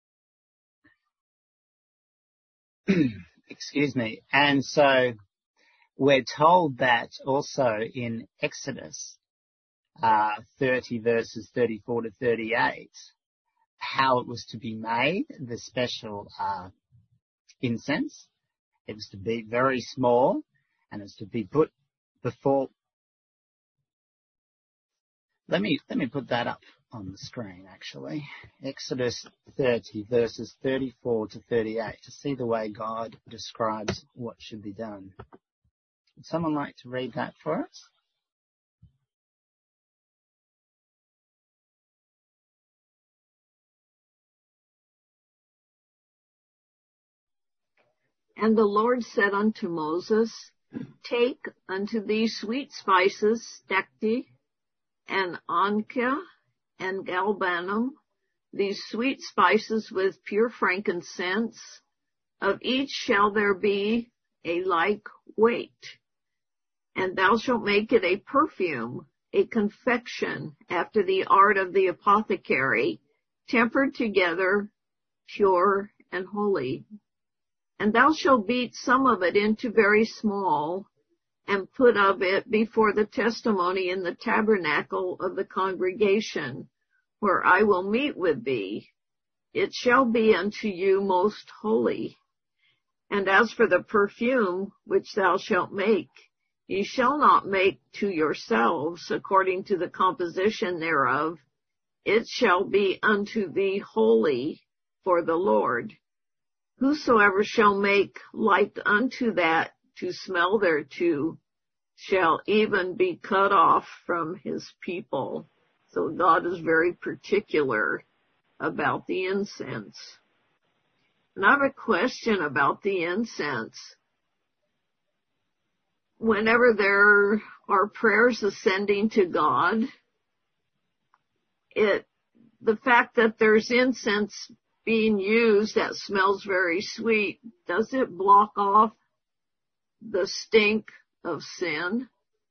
Speaker 1: Excuse me. And so we're told that also in Exodus uh, thirty verses thirty-four to thirty-eight, how it was to be made, the special uh, incense. It was to be very small, and it was to be put before. Let me let me put that up on the screen, actually. Exodus thirty, verses thirty-four to thirty-eight, to see the way God describes what should be done. Would someone like to read that for us?
Speaker 5: And the Lord said unto Moses, Take unto thee sweet spices, stacte, and onycha, and galbanum, these sweet spices with pure frankincense. Of each shall there be a like weight. And thou shalt make it a perfume, a confection, after the art of the apothecary, tempered together, pure and holy. And thou shalt beat some of it into very small, and put of it before the testimony in the tabernacle of the congregation, where I will meet with thee. It shall be unto you most holy. And as for the perfume which thou shalt make, ye shall not make to yourselves according to the composition thereof. It shall be unto thee holy for the Lord. Whosoever shall make like unto that to smell thereto shall even be cut off from his people. So God is very particular about the incense. And I have a question about the incense. Whenever there are prayers ascending to God, it, the fact that there's incense being used that smells very sweet, does it block off the stink of sin?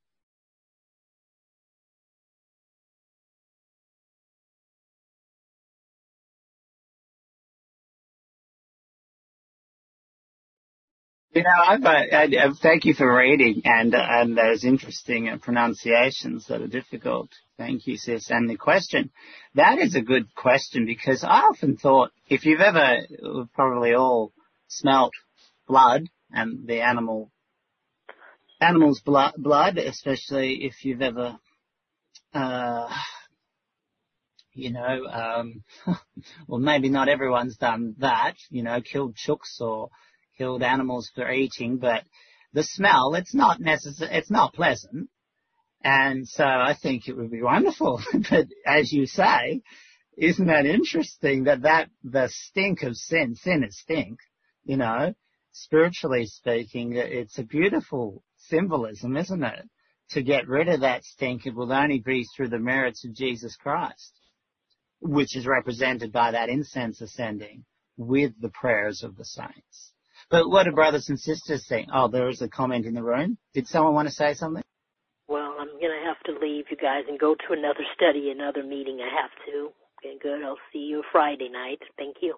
Speaker 1: You know, I've, I, I, thank you for reading, and uh, and those interesting uh, pronunciations that are difficult. Thank you, sis. And the question, that is a good question, because I often thought, if you've ever, we've probably all smelt blood and the animal, animal's blood, blood, especially if you've ever, uh, you know, um, well, maybe not everyone's done that, you know, killed chooks or killed animals for eating, but the smell, it's not necessary, it's not pleasant. And so I think it would be wonderful. But as you say, isn't that interesting that, that the stink of sin, sin is stink, you know, spiritually speaking, it's a beautiful symbolism, isn't it? To get rid of that stink, it will only be through the merits of Jesus Christ, which is represented by that incense ascending with the prayers of the saints. But what do brothers and sisters think? Oh, there is a comment in the room. Did someone want to say something?
Speaker 6: Well, I'm going going to have to leave you guys and go to another study, another meeting. I have to. Okay, good. I'll see you Friday night. Thank you.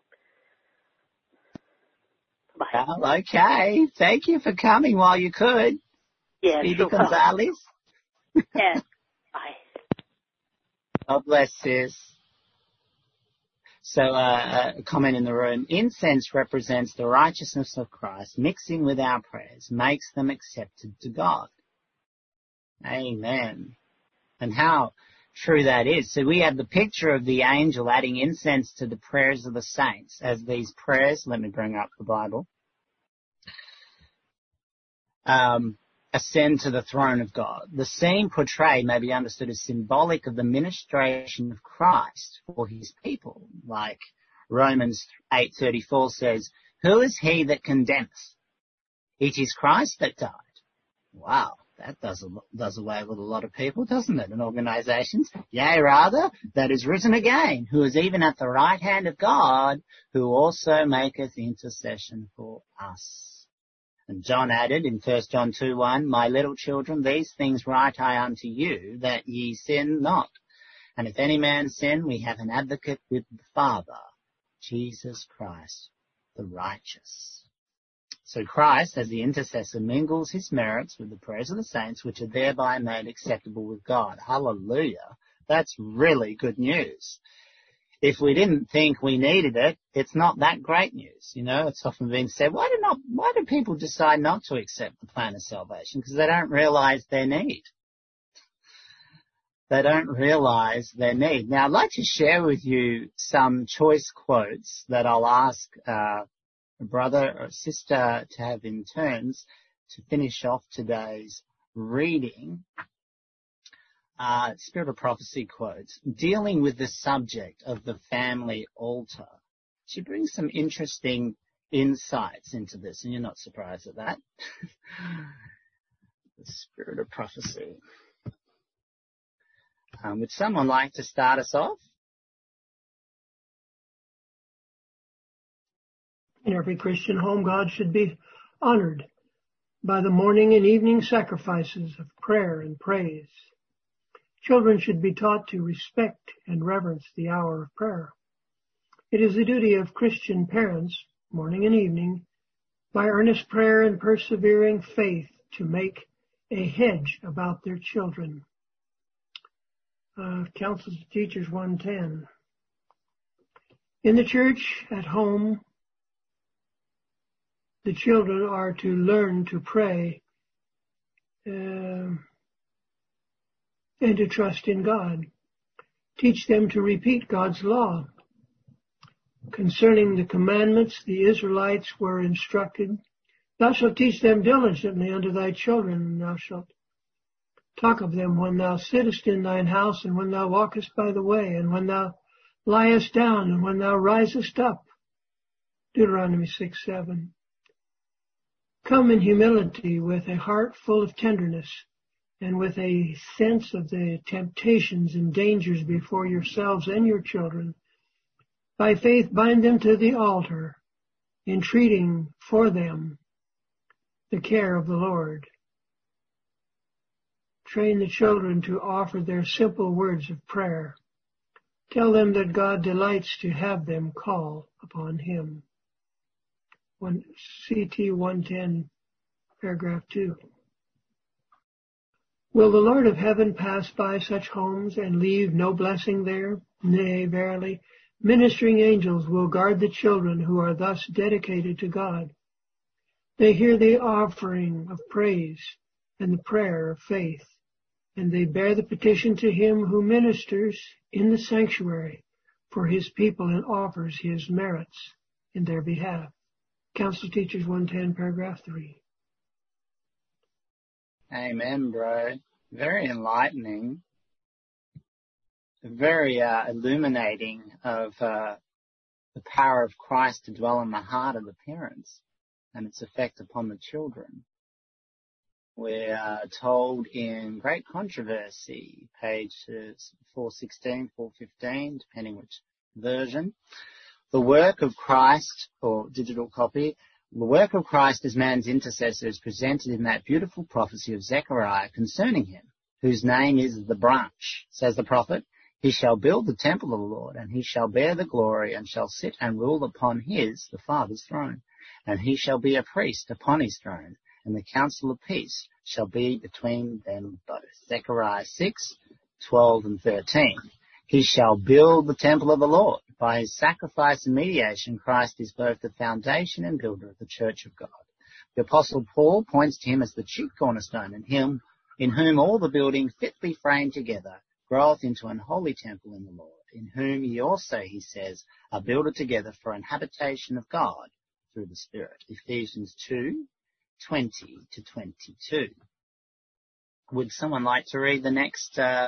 Speaker 6: Bye.
Speaker 1: Oh, okay. Thank you for coming while you could.
Speaker 6: Yes.
Speaker 1: Speedy Gonzalez.
Speaker 6: Yes. Bye.
Speaker 1: God bless, sis. So uh, a comment in the room. Incense represents the righteousness of Christ. Mixing with our prayers makes them accepted to God. Amen. And how true that is. So we have the picture of the angel adding incense to the prayers of the saints as these prayers, let me bring up the Bible, um, ascend to the throne of God. The scene portrayed may be understood as symbolic of the ministration of Christ for his people. Like Romans eight thirty-four says, who is he that condemns? It is Christ that died. Wow. That does, does away with a lot of people, doesn't it, in organizations? Yea, rather, that is risen again, who is even at the right hand of God, who also maketh intercession for us. And John added in First John two one, my little children, these things write I unto you, that ye sin not. And if any man sin, we have an advocate with the Father, Jesus Christ, the righteous. So Christ, as the intercessor, mingles his merits with the prayers of the saints, which are thereby made acceptable with God. Hallelujah. That's really good news. If we didn't think we needed it, it's not that great news. You know, it's often been said, why do not, why do people decide not to accept the plan of salvation? Because they don't realize their need. They don't realize their need. Now, I'd like to share with you some choice quotes that I'll ask, uh, a brother or sister to have in turns to finish off today's reading. Uh, Spirit of Prophecy quotes, dealing with the subject of the family altar. She brings some interesting insights into this, and you're not surprised at that. The Spirit of Prophecy. Um, would someone like to start us off?
Speaker 4: In every Christian home, God should be honored by the morning and evening sacrifices of prayer and praise. Children should be taught to respect and reverence the hour of prayer. It is the duty of Christian parents, morning and evening, by earnest prayer and persevering faith, to make a hedge about their children. Uh, Counsels of Teachers one ten. In the church, at home, the children are to learn to pray uh, and to trust in God. Teach them to repeat God's law. Concerning the commandments, the Israelites were instructed, thou shalt teach them diligently unto thy children, and thou shalt talk of them when thou sittest in thine house, and when thou walkest by the way, and when thou liest down, and when thou risest up. Deuteronomy six seven. Come in humility with a heart full of tenderness and with a sense of the temptations and dangers before yourselves and your children. By faith bind them to the altar, entreating for them the care of the Lord. Train the children to offer their simple words of prayer. Tell them that God delights to have them call upon him. One, C T one ten, paragraph two. Will the Lord of heaven pass by such homes and leave no blessing there? Nay, verily, ministering angels will guard the children who are thus dedicated to God. They hear the offering of praise and the prayer of faith, and they bear the petition to him who ministers in the sanctuary for his people and offers his merits in their behalf. Counsel Teachers one ten, paragraph three.
Speaker 1: Amen, bro. Very enlightening. Very uh, illuminating of uh, the power of Christ to dwell in the heart of the parents and its effect upon the children. We're uh, told in Great Controversy, page four sixteen, four fifteen, depending which version, the work of Christ, or digital copy, the work of Christ as man's intercessor is presented in that beautiful prophecy of Zechariah concerning him, whose name is the branch, says the prophet. He shall build the temple of the Lord, and he shall bear the glory, and shall sit and rule upon his, the Father's throne. And he shall be a priest upon his throne, and the counsel of peace shall be between them both. Zechariah six, twelve and thirteen. He shall build the temple of the Lord. By his sacrifice and mediation, Christ is both the foundation and builder of the church of God. The Apostle Paul points to him as the chief cornerstone, and him in whom all the building fitly framed together groweth into an holy temple in the Lord, in whom ye also, he says, are builded together for an habitation of God through the Spirit. Ephesians two, twenty to twenty-two. Would someone like to read the next uh,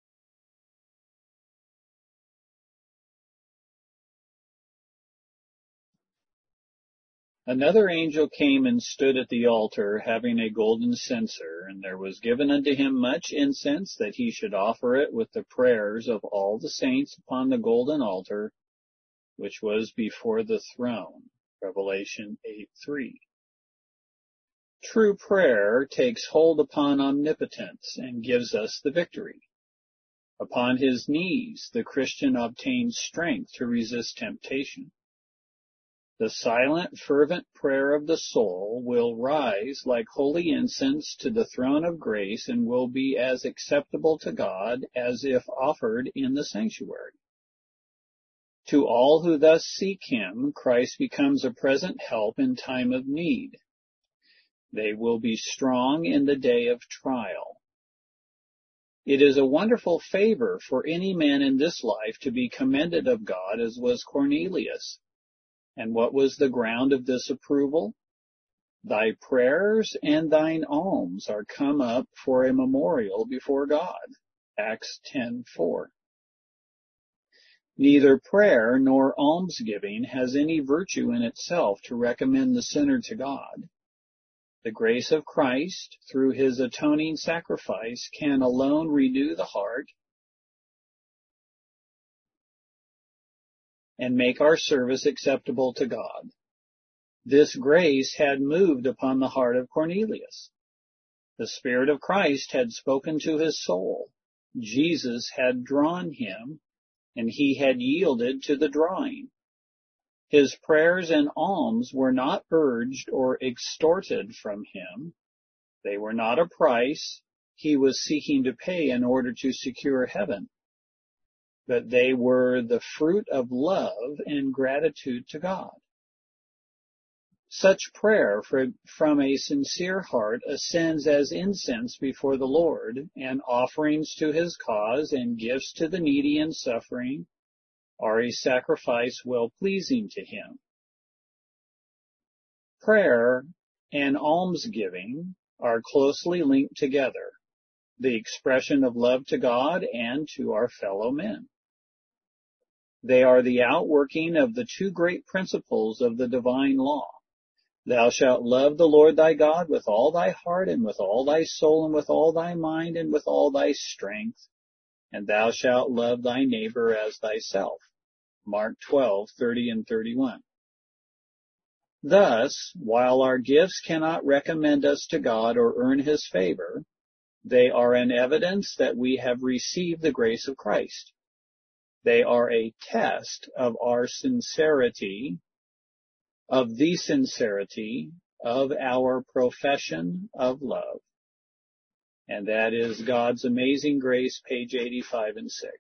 Speaker 3: Another angel came and stood at the altar, having a golden censer, and there was given unto him much incense, that he should offer it with the prayers of all the saints upon the golden altar, which was before the throne. Revelation eight three. True prayer takes hold upon omnipotence and gives us the victory. Upon his knees, the Christian obtains strength to resist temptation. The silent, fervent prayer of the soul will rise like holy incense to the throne of grace and will be as acceptable to God as if offered in the sanctuary. To all who thus seek him, Christ becomes a present help in time of need. They will be strong in the day of trial. It is a wonderful favor for any man in this life to be commended of God as was Cornelius. And what was the ground of this approval? Thy prayers and thine alms are come up for a memorial before God. Acts ten four. Neither prayer nor almsgiving has any virtue in itself to recommend the sinner to God. The grace of Christ, through his atoning sacrifice, can alone renew the heart and make our service acceptable to God. This grace had moved upon the heart of Cornelius. The Spirit of Christ had spoken to his soul. Jesus had drawn him, and he had yielded to the drawing. His prayers and alms were not urged or extorted from him. They were not a price he was seeking to pay in order to secure heaven, but they were the fruit of love and gratitude to God. Such prayer from a sincere heart ascends as incense before the Lord, and offerings to his cause and gifts to the needy and suffering are a sacrifice well-pleasing to him. Prayer and almsgiving are closely linked together, the expression of love to God and to our fellow men. They are the outworking of the two great principles of the divine law. Thou shalt love the Lord thy God with all thy heart and with all thy soul and with all thy mind and with all thy strength, and thou shalt love thy neighbor as thyself. Mark twelve thirty and thirty-one. Thus, while our gifts cannot recommend us to God or earn his favor, they are an evidence that we have received the grace of Christ. They are a test of our sincerity, of the sincerity of our profession of love. And that is God's Amazing Grace, page eighty-five and six.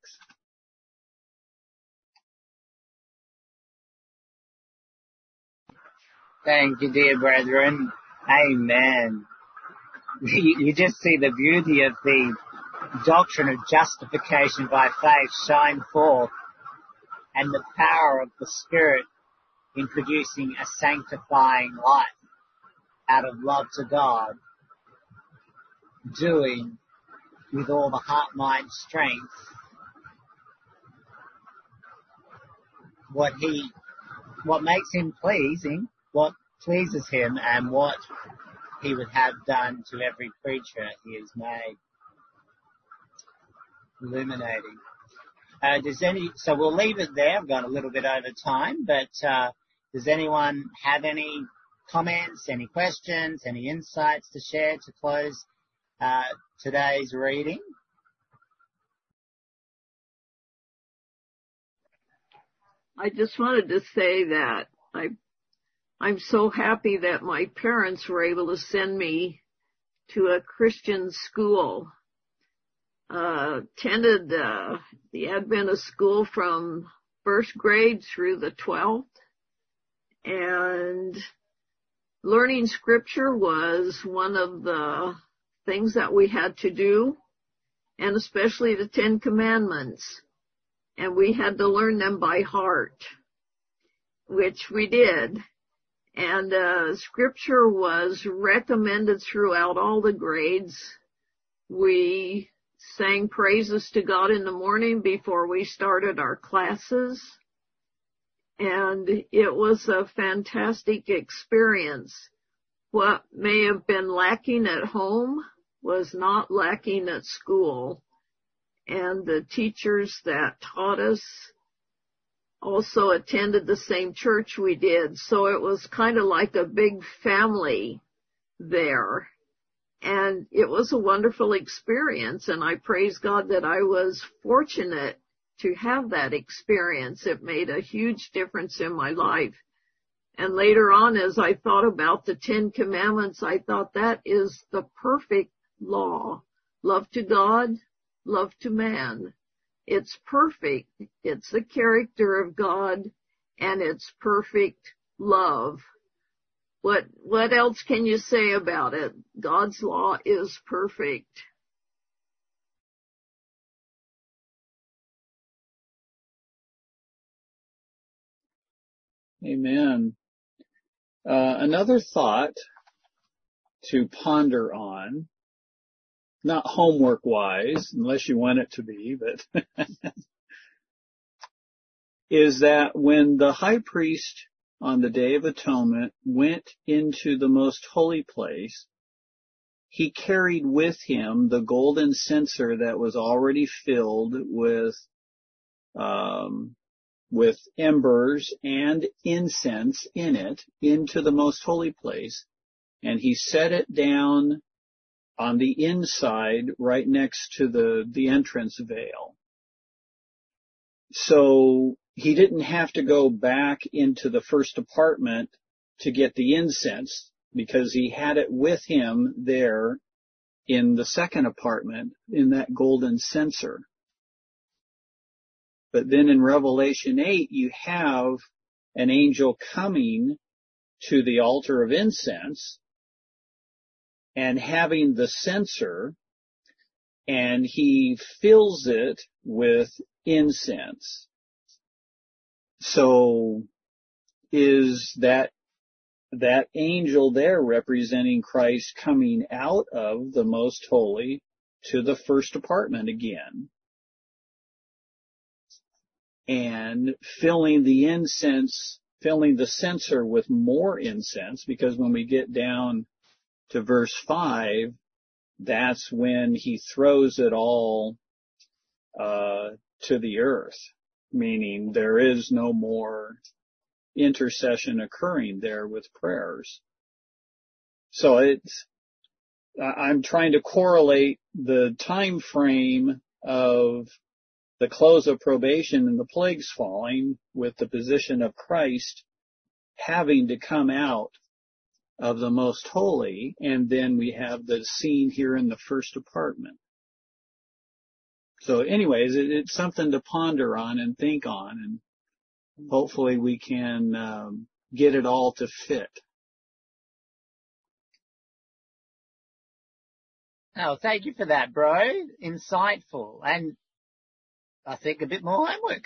Speaker 1: Thank you, dear brethren. Amen. You, you just see the beauty of the doctrine of justification by faith shine forth, and the power of the Spirit in producing a sanctifying life out of love to God, doing with all the heart, mind, strength what he, what makes him pleasing, what pleases him, and what he would have done to every creature he has made. Illuminating. Uh, does any, so we'll leave it there. I've got a little bit over time, but uh, does anyone have any comments, any questions, any insights to share to close uh, today's reading?
Speaker 5: I just wanted to say that I, I'm so happy that my parents were able to send me to a Christian school. Uh, attended uh, the Adventist school from first grade through the twelfth, and learning scripture was one of the things that we had to do, and especially the Ten Commandments. And we had to learn them by heart, which we did. And uh, scripture was recommended throughout all the grades. We sang praises to God in the morning before we started our classes. And it was a fantastic experience. What may have been lacking at home was not lacking at school. And the teachers that taught us also attended the same church we did. So it was kind of like a big family there. And it was a wonderful experience. And I praise God that I was fortunate to have that experience. It made a huge difference in my life. And later on, as I thought about the Ten Commandments, I thought that is the perfect law. Love to God, love to man. It's perfect. It's the character of God, and it's perfect love. What, what else can you say about it? God's law is perfect.
Speaker 3: Amen. Uh, another thought to ponder on, not homework-wise, unless you want it to be, but is that when the high priest on the Day of Atonement went into the most holy place, he carried with him the golden censer that was already filled with um, with embers and incense in it into the most holy place, and he set it down on the inside right next to the, the entrance veil. So he didn't have to go back into the first apartment to get the incense, because he had it with him there in the second apartment in that golden censer. But then in Revelation eight, you have an angel coming to the altar of incense and having the censer, and he fills it with incense. So is that that angel there representing Christ coming out of the most holy to the first apartment again, and filling the incense, filling the censer with more incense, because when we get down to verse five, that's when he throws it all uh, to the earth, meaning there is no more intercession occurring there with prayers. So it's, I'm trying to correlate the time frame of the close of probation and the plagues falling with the position of Christ having to come out of the most holy, and then we have the scene here in the first apartment. So anyways, it, it's something to ponder on and think on, and hopefully we can um, get it all to fit.
Speaker 1: Oh, thank you for that, bro. Insightful. And I think a bit more homework.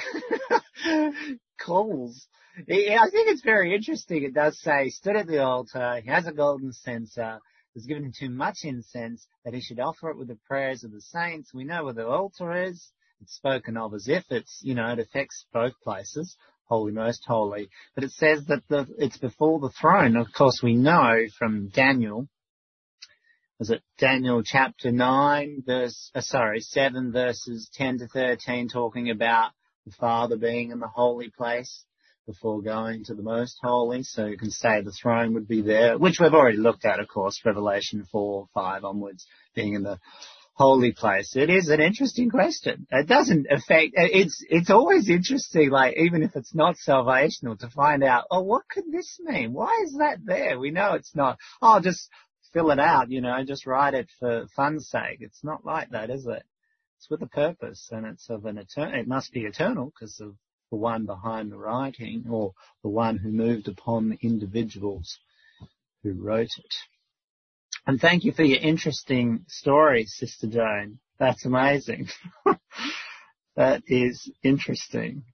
Speaker 1: Calls. Yeah, I think it's very interesting. It does say, stood at the altar, he has a golden censer, was given too much incense, that he should offer it with the prayers of the saints. We know where the altar is. It's spoken of as if it's, you know, it affects both places, holy, most holy. But it says that the, it's before the throne. Of course, we know from Daniel, was it Daniel chapter nine, verse, uh, sorry, seven verses ten to thirteen, talking about the Father being in the holy place before going to the most holy. So you can say the throne would be there, which we've already looked at, of course, Revelation four, five onwards, being in the holy place? It is an interesting question. It doesn't affect, it's, it's always interesting, like, even if it's not salvational, to find out, oh, what could this mean? Why is that there? We know it's not, oh, just fill it out, you know, just write it for fun's sake. It's not like that, is it? It's with a purpose, and it's of an eternal, it must be eternal because of the one behind the writing, or the one who moved upon the individuals who wrote it. And thank you for your interesting story, Sister Jane. That's amazing. That is interesting.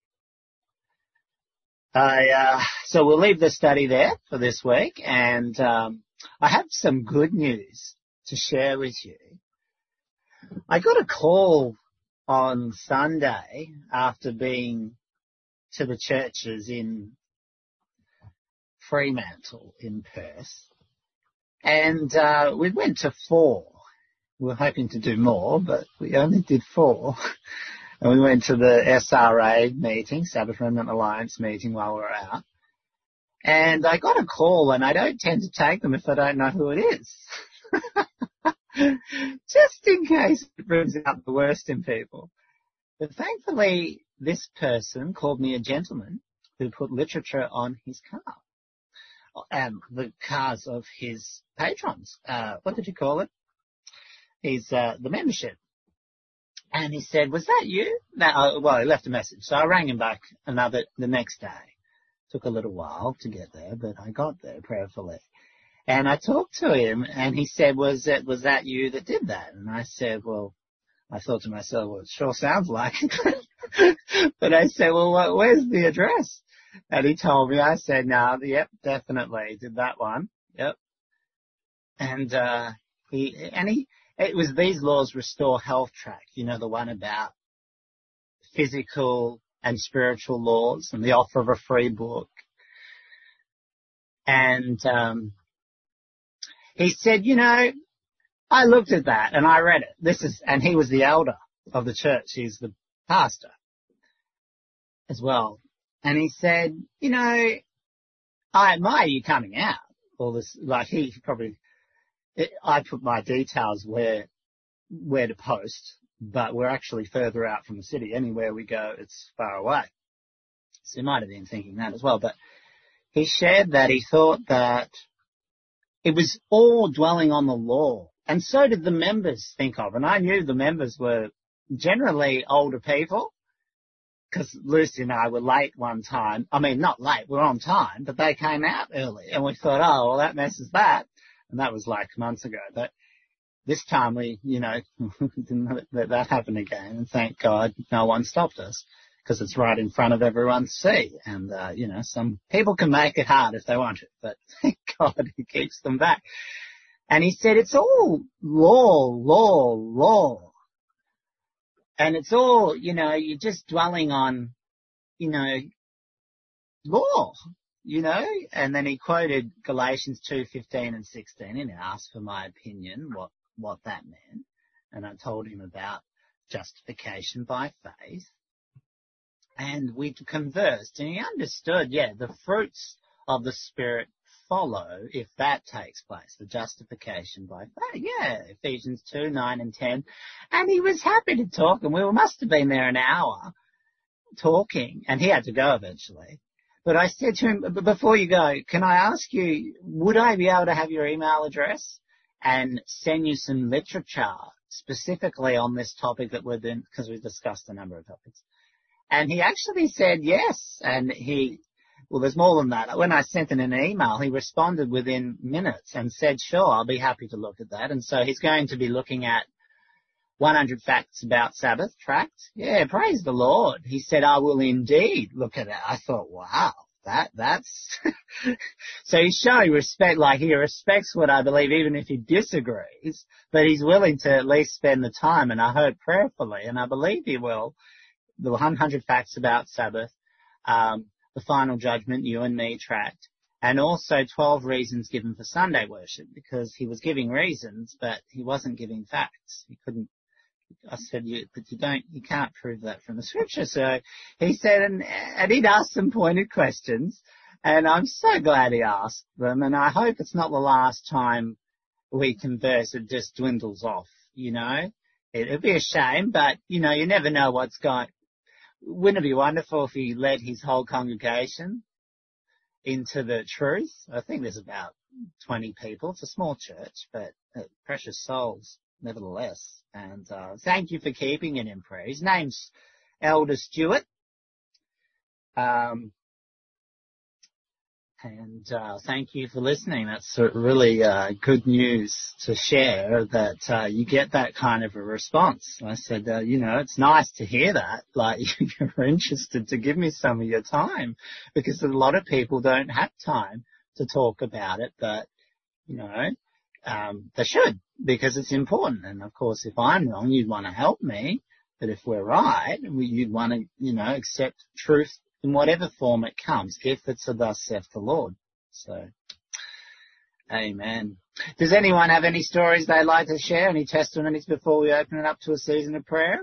Speaker 1: I, uh, so we'll leave the study there for this week, and um, I have some good news to share with you. I got a call on Sunday after being to the churches in Fremantle in Perth. And uh, we went to four. We were hoping to do more, but we only did four. And we went to the S R A meeting, Sabbath Remnant Alliance meeting, while we were out. And I got a call, and I don't tend to take them if I don't know who it is. Just in case it brings out the worst in people. But thankfully, this person called me a gentleman who put literature on his car. Um, the cars of his patrons. Uh, what did you call it? His, uh, the membership. And he said, was that you? No, uh, well, he left a message. So I rang him back another, the next day. Took a little while to get there, but I got there prayerfully. And I talked to him, and he said, was it, was that you that did that? And I said, well, I thought to myself, well, it sure sounds like it. But I said, well, what, where's the address? And he told me. I said, no, yep, definitely did that one. Yep. And, uh, he, and he, it was These Laws Restore Health track, you know, the one about physical and spiritual laws, and the offer of a free book. And, um, he said, you know, I looked at that and I read it. This is, and he was the elder of the church. He's the pastor as well. And he said, you know, I admire you coming out. All this, like he probably, it, I put my details where, where to post, but we're actually further out from the city. Anywhere we go, it's far away. So he might have been thinking that as well. But he shared that he thought that it was all dwelling on the law. And so did the members think of. And I knew the members were generally older people. Because Lucy and I were late one time. I mean, not late, we're on time, but they came out early. And we thought, oh, well, that messes that. And that was like months ago. But this time we, you know, didn't let that happen again. And thank God no one stopped us, because it's right in front of everyone to see. And, uh, you know, some people can make it hard if they want it, but thank God he keeps them back. And he said, it's all law, law, law. And it's all, you know, you're just dwelling on, you know, law, you know. And then he quoted Galatians two fifteen and sixteen and asked for my opinion, what, what that meant. And I told him about justification by faith. And we conversed, and he understood, yeah, the fruits of the Spirit follow if that takes place, the justification by faith. Yeah, Ephesians two, nine and ten. And he was happy to talk, and we must have been there an hour talking, and he had to go eventually. But I said to him, before you go, can I ask you, would I be able to have your email address and send you some literature specifically on this topic that we're doing, because we've discussed a number of topics. And he actually said yes, and he, well, there's more than that. When I sent in an email, he responded within minutes and said, sure, I'll be happy to look at that. And so he's going to be looking at one hundred Facts About Sabbath tract. Yeah, praise the Lord. He said, I will indeed look at it. I thought, wow, that, that's, so he's showing respect, like he respects what I believe, even if he disagrees, but he's willing to at least spend the time, and I hope prayerfully, and I believe he will, the one hundred Facts About Sabbath, um, the Final Judgment, You and Me tract, and also twelve Reasons Given for Sunday Worship, because he was giving reasons, but he wasn't giving facts. He couldn't, I said, you, but you don't, you can't prove that from the scripture. So he said, and, and he'd asked some pointed questions, and I'm so glad he asked them, and I hope it's not the last time we converse. It just dwindles off, you know, it, it'd be a shame, but, you know, you never know what's going. Wouldn't it be wonderful if he led his whole congregation into the truth? I think there's about twenty people. It's a small church, but uh, precious souls nevertheless. And uh, thank you for keeping it in prayer. His name's Elder Stewart. Um, and uh, thank you for listening. That's really uh, good news to share, that uh, you get that kind of a response. I said, uh, you know, it's nice to hear that. Like, you're interested to give me some of your time, because a lot of people don't have time to talk about it, but, you know, um, they should, because it's important. And, of course, if I'm wrong, you'd want to help me. But if we're right, you'd want to, you know, accept truth in whatever form it comes, if it's a thus saith the Lord. So, amen. Does anyone have any stories they'd like to share, any testimonies before we open it up to a season of prayer?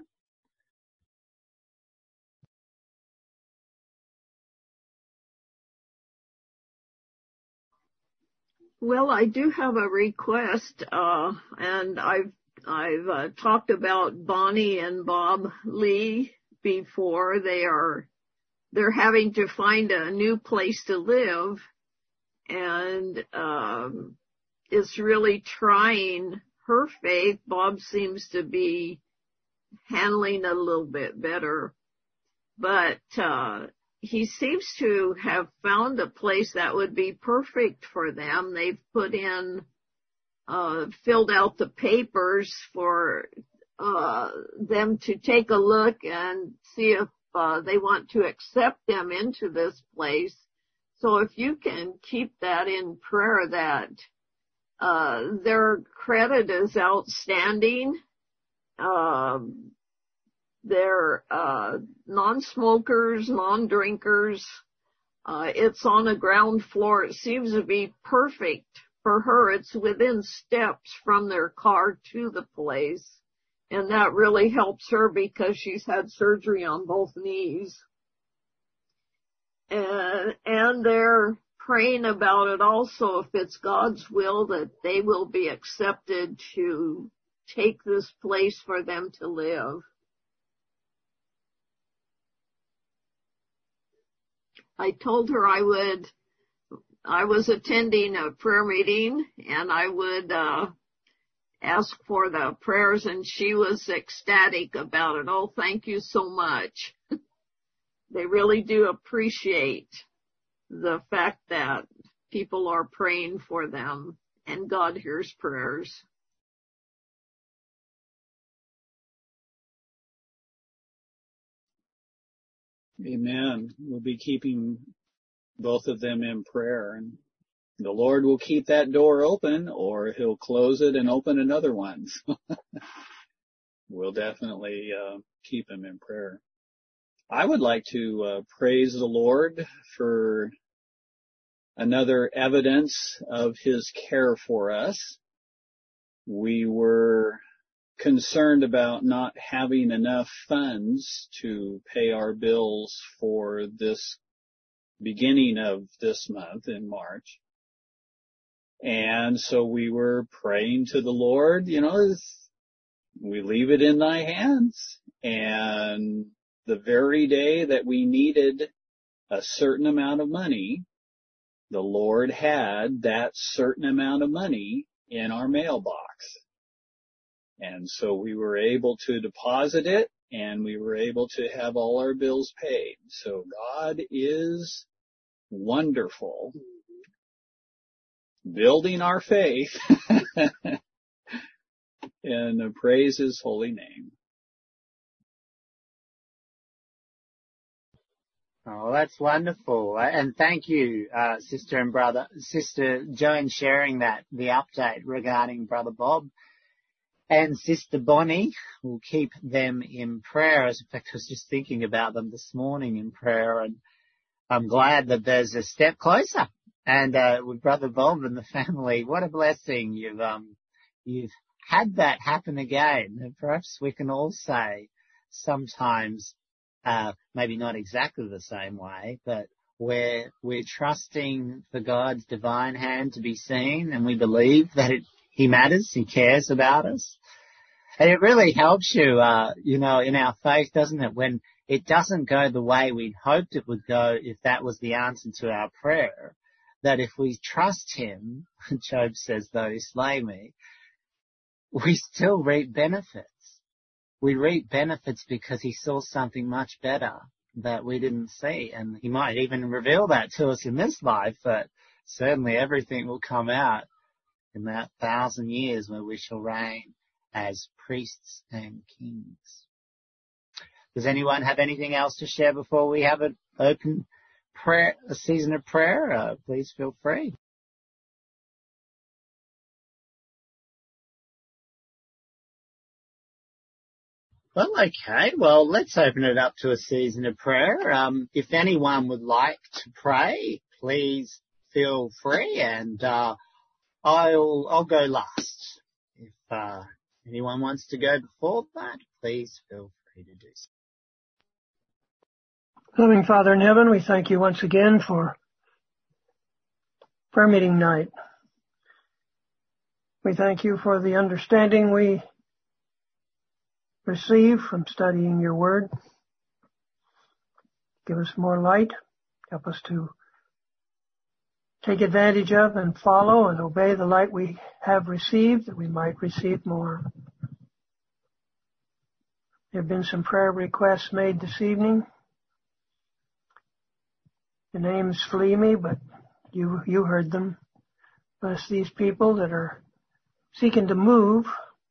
Speaker 5: Well, I do have a request, uh, and I've I've uh, talked about Bonnie and Bob Lee before. They are they're having to find a new place to live, and um, it's really trying her faith. Bob seems to be handling it a little bit better, but uh, he seems to have found a place that would be perfect for them. They've put in, uh, filled out the papers for uh, them to take a look and see if uh, they want to accept them into this place. So if you can keep that in prayer, that uh, their credit is outstanding. Um, They're uh, non-smokers, non-drinkers. Uh, it's on a ground floor. It seems to be perfect for her. It's within steps from their car to the place. And that really helps her because she's had surgery on both knees. And, and they're praying about it also, if it's God's will, that they will be accepted to take this place for them to live. I told her I would, I was attending a prayer meeting, and I would uh ask for the prayers, and she was ecstatic about it. Oh, thank you so much. They really do appreciate the fact that people are praying for them, and God hears prayers.
Speaker 3: Amen. We'll be keeping both of them in prayer, and the Lord will keep that door open, or he'll close it and open another one. We'll definitely uh, keep him in prayer. I would like to uh, praise the Lord for another evidence of his care for us. We were concerned about not having enough funds to pay our bills for this beginning of this month in March. And so we were praying to the Lord, you know, we leave it in thy hands. And the very day that we needed a certain amount of money, the Lord had that certain amount of money in our mailbox. And so we were able to deposit it, and we were able to have all our bills paid. So God is wonderful, building our faith, and praise his holy name.
Speaker 1: Oh, that's wonderful. And thank you, uh, sister and brother, Sister Joan, sharing that, the update regarding Brother Bob and Sister Bonnie. We'll keep them in prayer. In fact, I was just thinking about them this morning in prayer, and I'm glad that there's a step closer. And uh, with Brother Bob and the family, what a blessing. You've um, you've had that happen again. And perhaps we can all say sometimes, uh, maybe not exactly the same way, but where we're trusting for God's divine hand to be seen, and we believe that it, he matters, he cares about us. And it really helps you, uh, you know, in our faith, doesn't it? When it doesn't go the way we'd hoped it would go, if that was the answer to our prayer, that if we trust him, Job says, though he slay me, we still reap benefits. We reap benefits because he saw something much better that we didn't see. And he might even reveal that to us in this life, but certainly everything will come out in that thousand years where we shall reign as priests and kings. Does anyone have anything else to share before we have an open prayer, a season of prayer? Uh, please feel free. Well, okay. Well, let's open it up to a season of prayer. Um, if anyone would like to pray, please feel free, and uh, I'll I'll go last. If uh, anyone wants to go before that, please feel free to do so.
Speaker 4: Loving Father in heaven, we thank you once again for prayer meeting night. We thank you for the understanding we receive from studying your word. Give us more light. Help us to take advantage of and follow and obey the light we have received, that we might receive more. There have been some prayer requests made this evening. The names flee me, but you you heard them. Bless these people that are seeking to move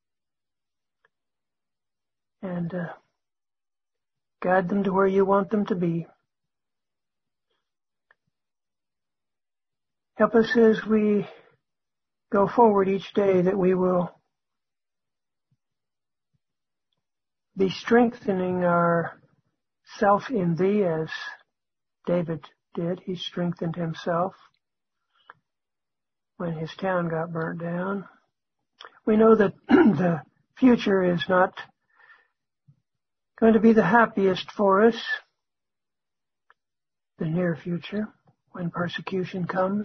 Speaker 4: and uh, guide them to where you want them to be. Help us as we go forward each day, that we will be strengthening our self in thee, as David did. He strengthened himself when his town got burnt down. We know that the future is not going to be the happiest for us, the near future, when persecution comes.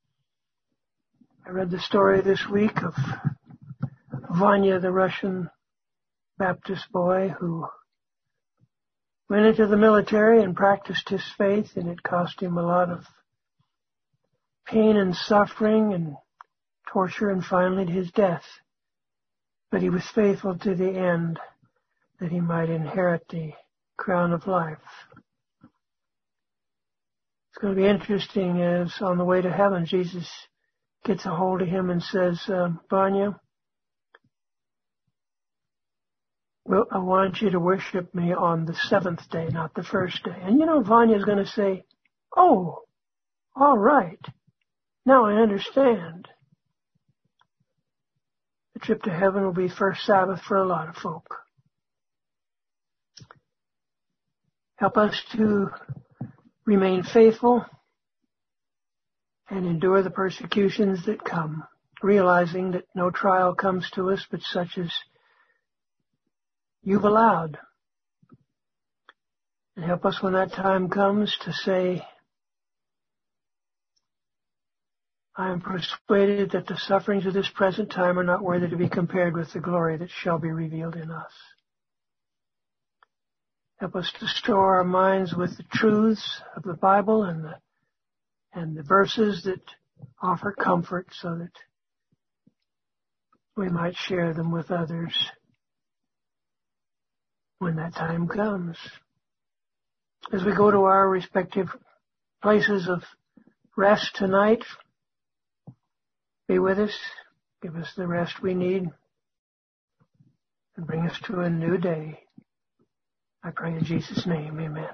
Speaker 4: I read the story this week of Vanya, the Russian Baptist boy who went into the military and practiced his faith, and it cost him a lot of pain and suffering and torture and finally his death. But he was faithful to the end, that he might inherit the crown of life. It's going to be interesting as on the way to heaven, Jesus gets a hold of him and says, uh, Vanya, well, I want you to worship me on the seventh day, not the first day. And you know, Vanya's going to say, oh, all right. Now I understand. The trip to heaven will be first Sabbath for a lot of folk. Help us to remain faithful and endure the persecutions that come, realizing that no trial comes to us but such as you've allowed. And help us when that time comes to say, I am persuaded that the sufferings of this present time are not worthy to be compared with the glory that shall be revealed in us. Help us to store our minds with the truths of the Bible and the, and the verses that offer comfort, so that we might share them with others when that time comes. As we go to our respective places of rest tonight, be with us, give us the rest we need, and bring us to a new day. I pray in Jesus' name, amen.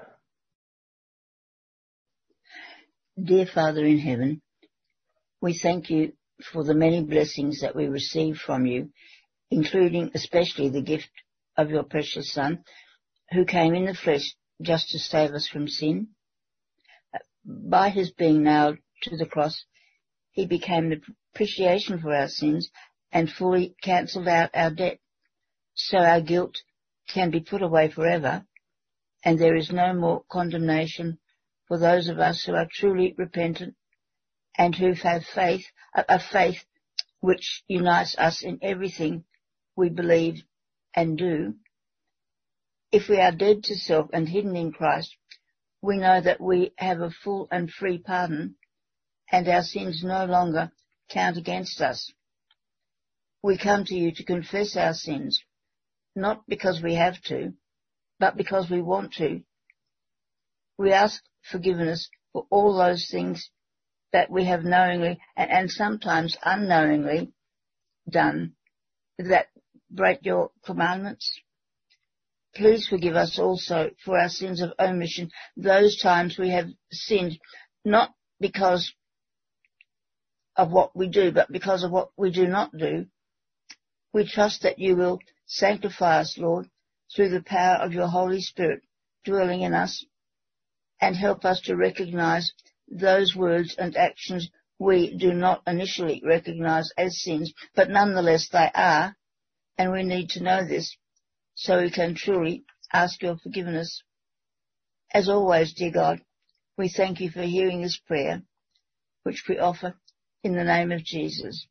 Speaker 2: Dear Father in heaven, we thank you for the many blessings that we receive from you, including especially the gift of your precious Son, who came in the flesh just to save us from sin. By his being nailed to the cross, he became the propitiation for our sins and fully cancelled out our debt, so our guilt can be put away forever, and there is no more condemnation for those of us who are truly repentant and who have faith, a faith which unites us in everything we believe and do, if we are dead to self and hidden in Christ, we know that we have a full and free pardon, and our sins no longer count against us. We come to you to confess our sins, not because we have to, but because we want to. We ask forgiveness for all those things that we have knowingly and, and sometimes unknowingly done that break your commandments. Please forgive us also for our sins of omission, those times we have sinned, not because of what we do, but because of what we do not do. We trust that you will sanctify us, Lord, through the power of your Holy Spirit dwelling in us, and help us to recognize those words and actions we do not initially recognize as sins, but nonetheless they are, and we need to know this so we can truly ask your forgiveness. As always, dear God, we thank you for hearing this prayer, which we offer in the name of Jesus.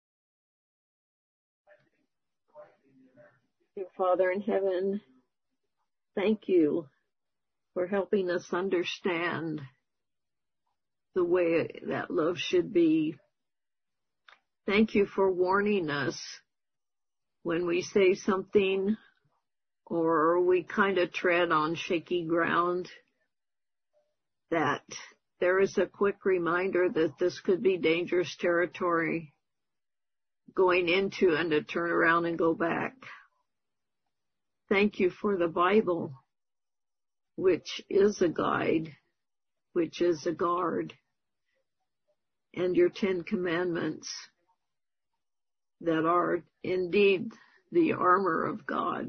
Speaker 5: Dear Father in heaven, thank you for helping us understand the way that love should be. Thank you for warning us when we say something or we kind of tread on shaky ground, that there is a quick reminder that this could be dangerous territory going into and to turn around and go back. Thank you for the Bible, which is a guide, which is a guard, and your Ten Commandments that are indeed the armor of God.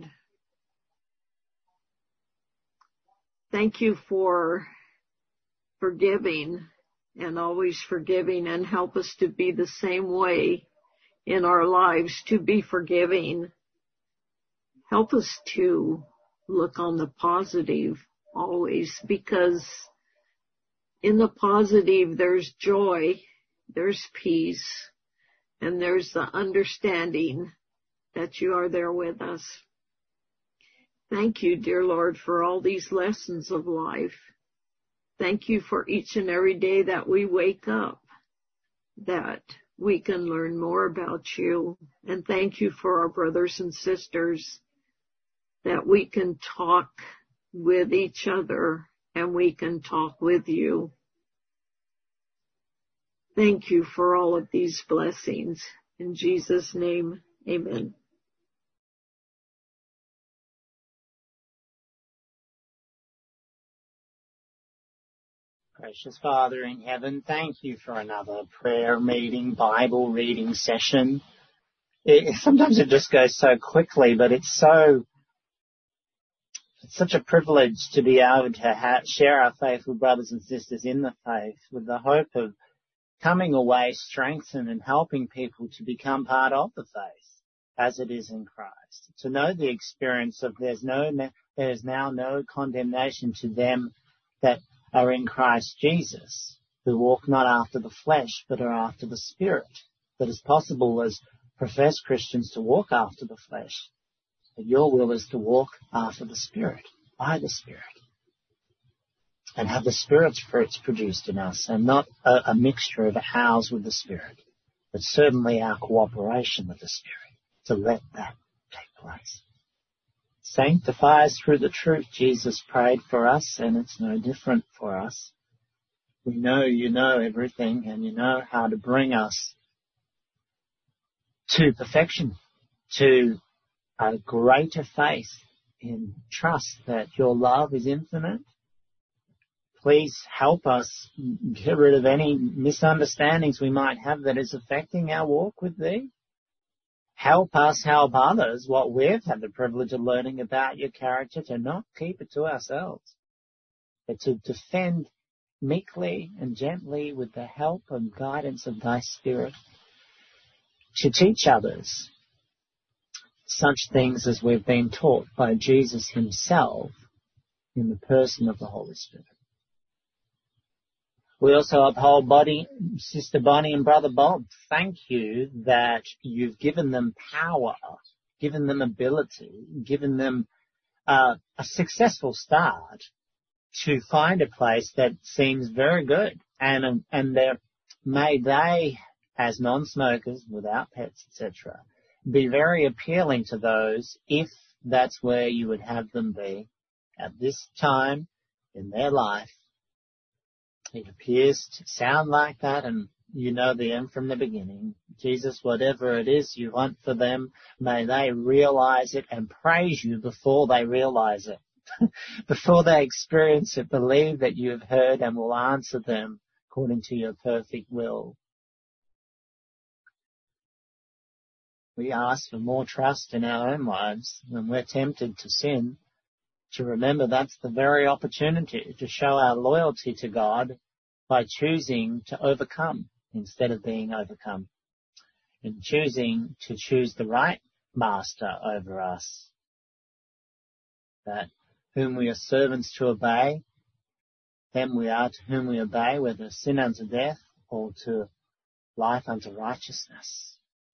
Speaker 5: Thank you for forgiving and always forgiving, and help us to be the same way in our lives, to be forgiving. Help us to look on the positive always, because in the positive there's joy, there's peace, and there's the understanding that you are there with us. Thank you, dear Lord, for all these lessons of life. Thank you for each and every day that we wake up, that we can learn more about you. And thank you for our brothers and sisters, that we can talk with each other and we can talk with you. Thank you for all of these blessings. In Jesus' name, amen.
Speaker 1: Gracious Father in heaven, thank you for another prayer meeting, Bible reading session. It, sometimes it just goes so quickly, but it's so, it's such a privilege to be able to ha- share our faith with brothers and sisters in the faith, with the hope of coming away strengthened and helping people to become part of the faith as it is in Christ. To know the experience of there's no, there is now no condemnation to them that are in Christ Jesus, who walk not after the flesh, but are after the Spirit. That it's possible as professed Christians to walk after the flesh, but your will is to walk after the Spirit, by the Spirit, and have the Spirit's fruits produced in us, and not a, a mixture of ours with the Spirit, but certainly our cooperation with the Spirit, to let that take place. Sanctify us through the truth. Jesus prayed for us, and it's no different for us. We know you know everything, and you know how to bring us to perfection, to a greater faith in trust that your love is infinite. Please help us get rid of any misunderstandings we might have that is affecting our walk with thee. Help us help others, what we've had the privilege of learning about your character, to not keep it to ourselves, but to defend meekly and gently with the help and guidance of thy Spirit, to teach others such things as we've been taught by Jesus himself in the person of the Holy Spirit. We also uphold body, Sister Bonnie and Brother Bob. Thank you that you've given them power given them ability, given them uh, a successful start to find a place that seems very good. And, and they're, may they, as non-smokers, without pets, et cetera, be very appealing to those if that's where you would have them be at this time in their life. It appears to sound like that, and you know the end from the beginning. Jesus, whatever it is you want for them, may they realize it and praise you before they realize it. Before they experience it, believe that you have heard and will answer them according to your perfect will. We ask for more trust in our own lives when we're tempted to sin, to remember that's the very opportunity to show our loyalty to God by choosing to overcome instead of being overcome, and choosing to choose the right master over us, that whom we are servants to obey, them we are to whom we obey, whether sin unto death or to life unto righteousness.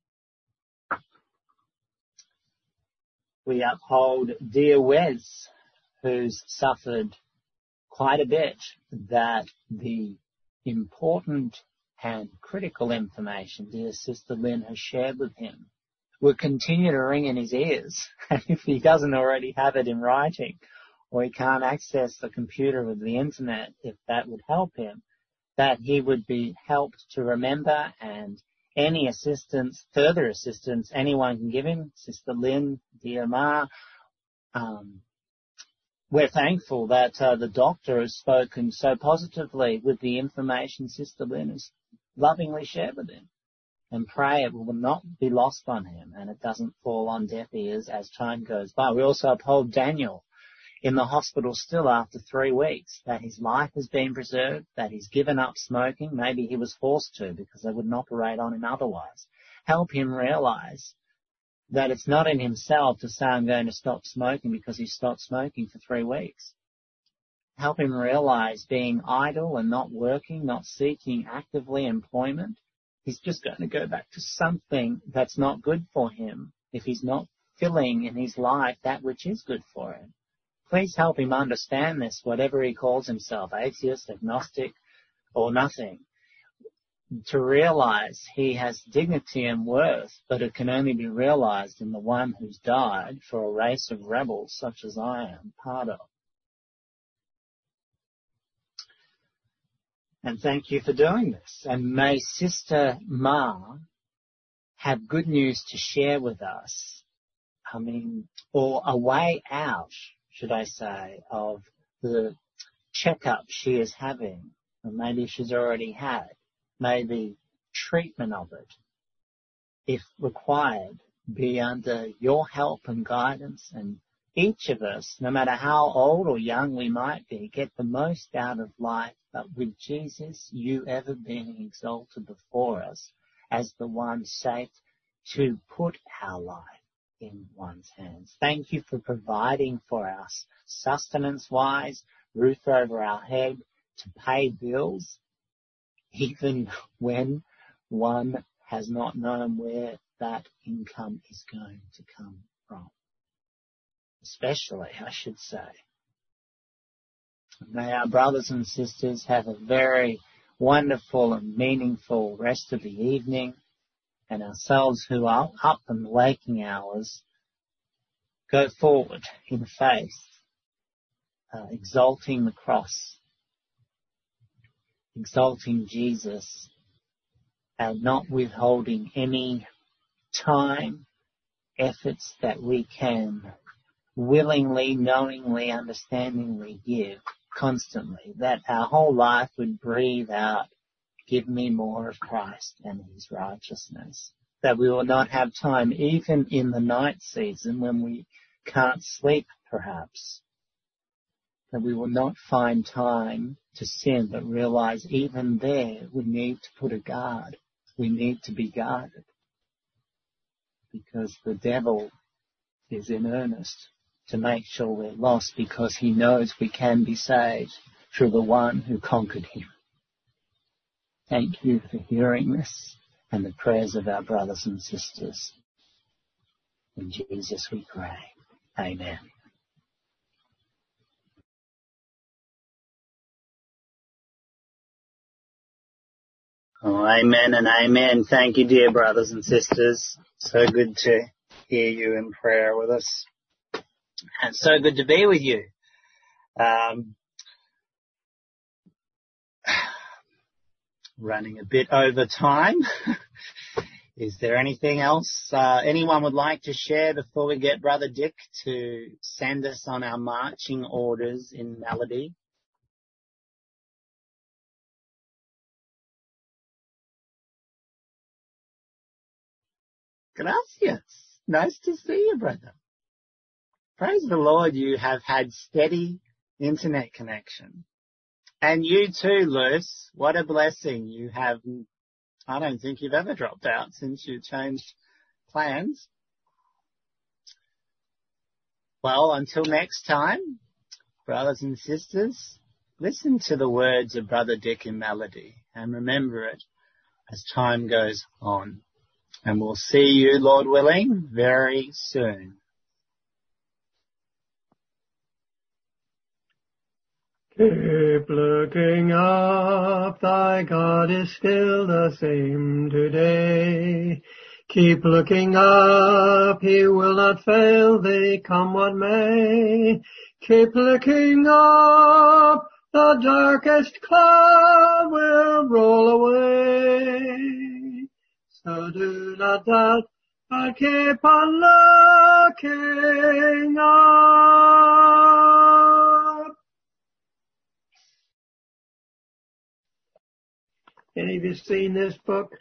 Speaker 1: We uphold dear Wes, who's suffered quite a bit, that the important and critical information dear Sister Lynn has shared with him will continue to ring in his ears. And if he doesn't already have it in writing, or he can't access the computer or the internet, if that would help him, that he would be helped to remember, and any assistance, further assistance anyone can give him, Sister Lynn, dear Ma, um, we're thankful that uh, the doctor has spoken so positively with the information Sister Lynn has lovingly shared with him, and pray it will not be lost on him and it doesn't fall on deaf ears as time goes by. We also uphold Daniel in the hospital still after three weeks, that his life has been preserved, that he's given up smoking. Maybe he was forced to because they wouldn't operate on him otherwise. Help him realize that it's not in himself to say I'm going to stop smoking because he stopped smoking for three weeks. Help him realize being idle and not working, not seeking actively employment, he's just going to go back to something that's not good for him if he's not filling in his life that which is good for him. Please help him understand this, whatever he calls himself, atheist, agnostic, or nothing, to realize he has dignity and worth, but it can only be realized in the one who's died for a race of rebels such as I am part of. And thank you for doing this. And may Sister Ma have good news to share with us, I mean, or a way out, should I say, of the checkup she is having, or maybe she's already had, maybe treatment of it, if required, be under your help and guidance, and each of us, no matter how old or young we might be, get the most out of life, but with Jesus, you ever being exalted before us as the one safe to put our life in one's hands. Thank you for providing for us sustenance-wise, roof over our head, to pay bills, even when one has not known where that income is going to come from. Especially, I should say. May our brothers and sisters have a very wonderful and meaningful rest of the evening, and ourselves who are up in the waking hours go forward in faith, uh, exalting the cross, exalting Jesus, and not withholding any time, efforts that we can willingly, knowingly, understandingly give constantly, that our whole life would breathe out, give me more of Christ and his righteousness, that we will not have time, even in the night season when we can't sleep perhaps, that we will not find time to sin, but realize even there we need to put a guard. We need to be guarded because the devil is in earnest to make sure we're lost, because he knows we can be saved through the one who conquered him. Thank you for hearing this and the prayers of our brothers and sisters. In Jesus we pray. Amen. Oh, amen and amen. Thank you, dear brothers and sisters. So good to hear you in prayer with us. And so good to be with you. Um, running a bit over time. Is there anything else uh, anyone would like to share before we get Brother Dick to send us on our marching orders in melody? Gracias. Nice to see you, brother. Praise the Lord, you have had steady internet connection. And you too, Luce. What a blessing. You have, I don't think you've ever dropped out since you changed plans. Well, until next time, brothers and sisters, listen to the words of Brother Dick in melody and remember it as time goes on. And we'll see you, Lord willing, very soon.
Speaker 4: Keep looking up, thy God is still the same today. Keep looking up, he will not fail thee, come what may. Keep looking up, the darkest cloud will roll away. So do not doubt, but keep on looking up. Any of you seen this book?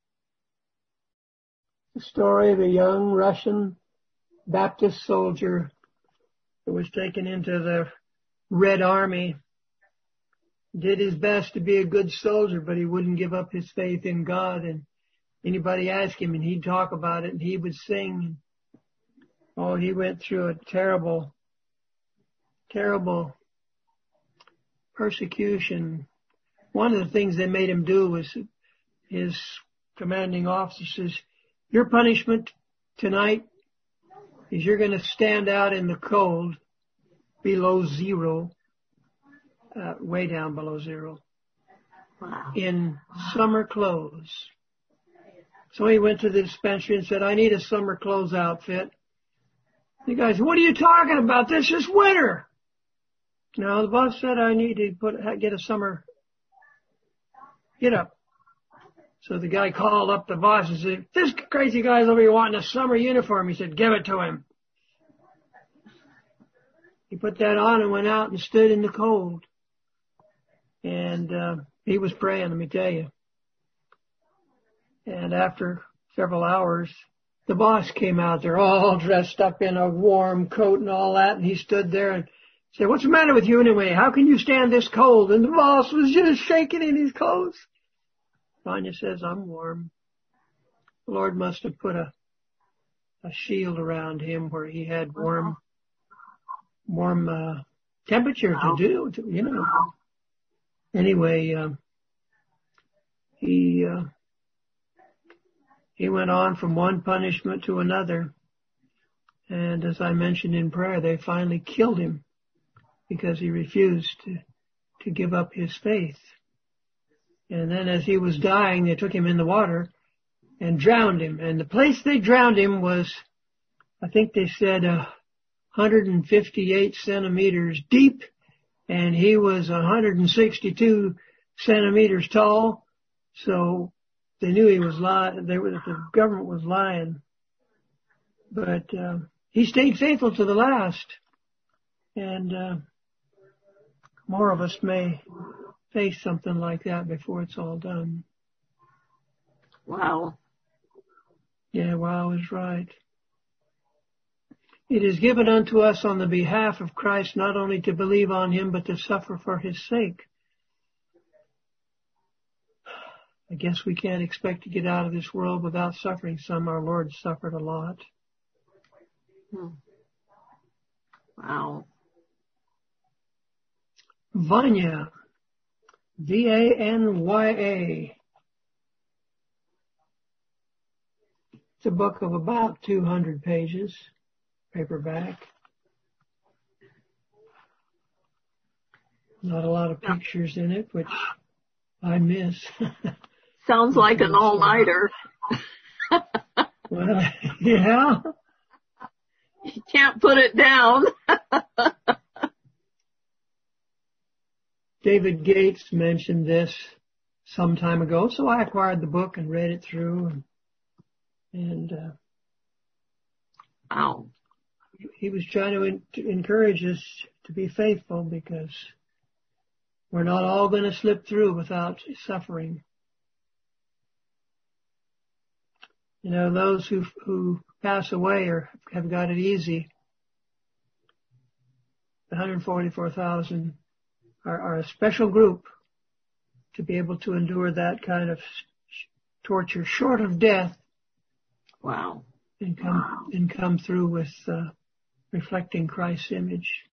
Speaker 4: The story of a young Russian Baptist soldier who was taken into the Red Army. Did his best to be a good soldier, but he wouldn't give up his faith in God. And anybody asked him, and he'd talk about it, and he would sing. Oh, he went through a terrible, terrible persecution. One of the things they made him do was his commanding officer says, your punishment tonight is you're going to stand out in the cold below zero, uh, way down below zero,
Speaker 5: Wow.
Speaker 4: in summer clothes. So he went to the dispensary and said, I need a summer clothes outfit. The guy said, what are you talking about? This is winter. No, the boss said I need to put get a summer get up. So the guy called up the boss and said, this crazy guy's over here wanting a summer uniform. He said, give it to him. He put that on and went out and stood in the cold. And uh, he was praying, let me tell you. And after several hours, the boss came out there all dressed up in a warm coat and all that. And he stood there and said, what's the matter with you anyway? How can you stand this cold? And the boss was just shaking in his clothes. Vanya says, I'm warm. The Lord must have put a, a shield around him where he had warm, warm, uh, temperature to do, to, you know. Anyway, uh, he, uh, he went on from one punishment to another. And as I mentioned in prayer, they finally killed him because he refused to, to give up his faith. And then as he was dying, they took him in the water and drowned him. And the place they drowned him was, I think they said, uh, one hundred fifty-eight centimeters deep. And he was one hundred sixty-two centimeters tall. So they knew he was lying. They were, the government was lying. But uh, he stayed faithful to the last. And uh, more of us may face something like that before it's all done.
Speaker 5: Wow.
Speaker 4: Yeah, wow is right. It is given unto us on the behalf of Christ not only to believe on him, but to suffer for his sake. I guess we can't expect to get out of this world without suffering some. Our Lord suffered a lot.
Speaker 5: Hmm. Wow.
Speaker 4: Vanya. V A N Y A. It's a book of about two hundred pages, paperback. Not a lot of pictures in it, which I miss.
Speaker 5: Sounds like an all-nighter.
Speaker 4: Well, yeah.
Speaker 5: You can't put it down.
Speaker 4: David Gates mentioned this some time ago, so I acquired the book and read it through. And, and uh,
Speaker 5: wow.
Speaker 4: He was trying to, in, to encourage us to be faithful, because we're not all going to slip through without suffering. You know, those who who pass away or have got it easy, the one hundred forty-four thousand are, are a special group to be able to endure that kind of torture, short of death.
Speaker 5: Wow.
Speaker 4: And come
Speaker 5: wow.
Speaker 4: and come through with uh, reflecting Christ's image.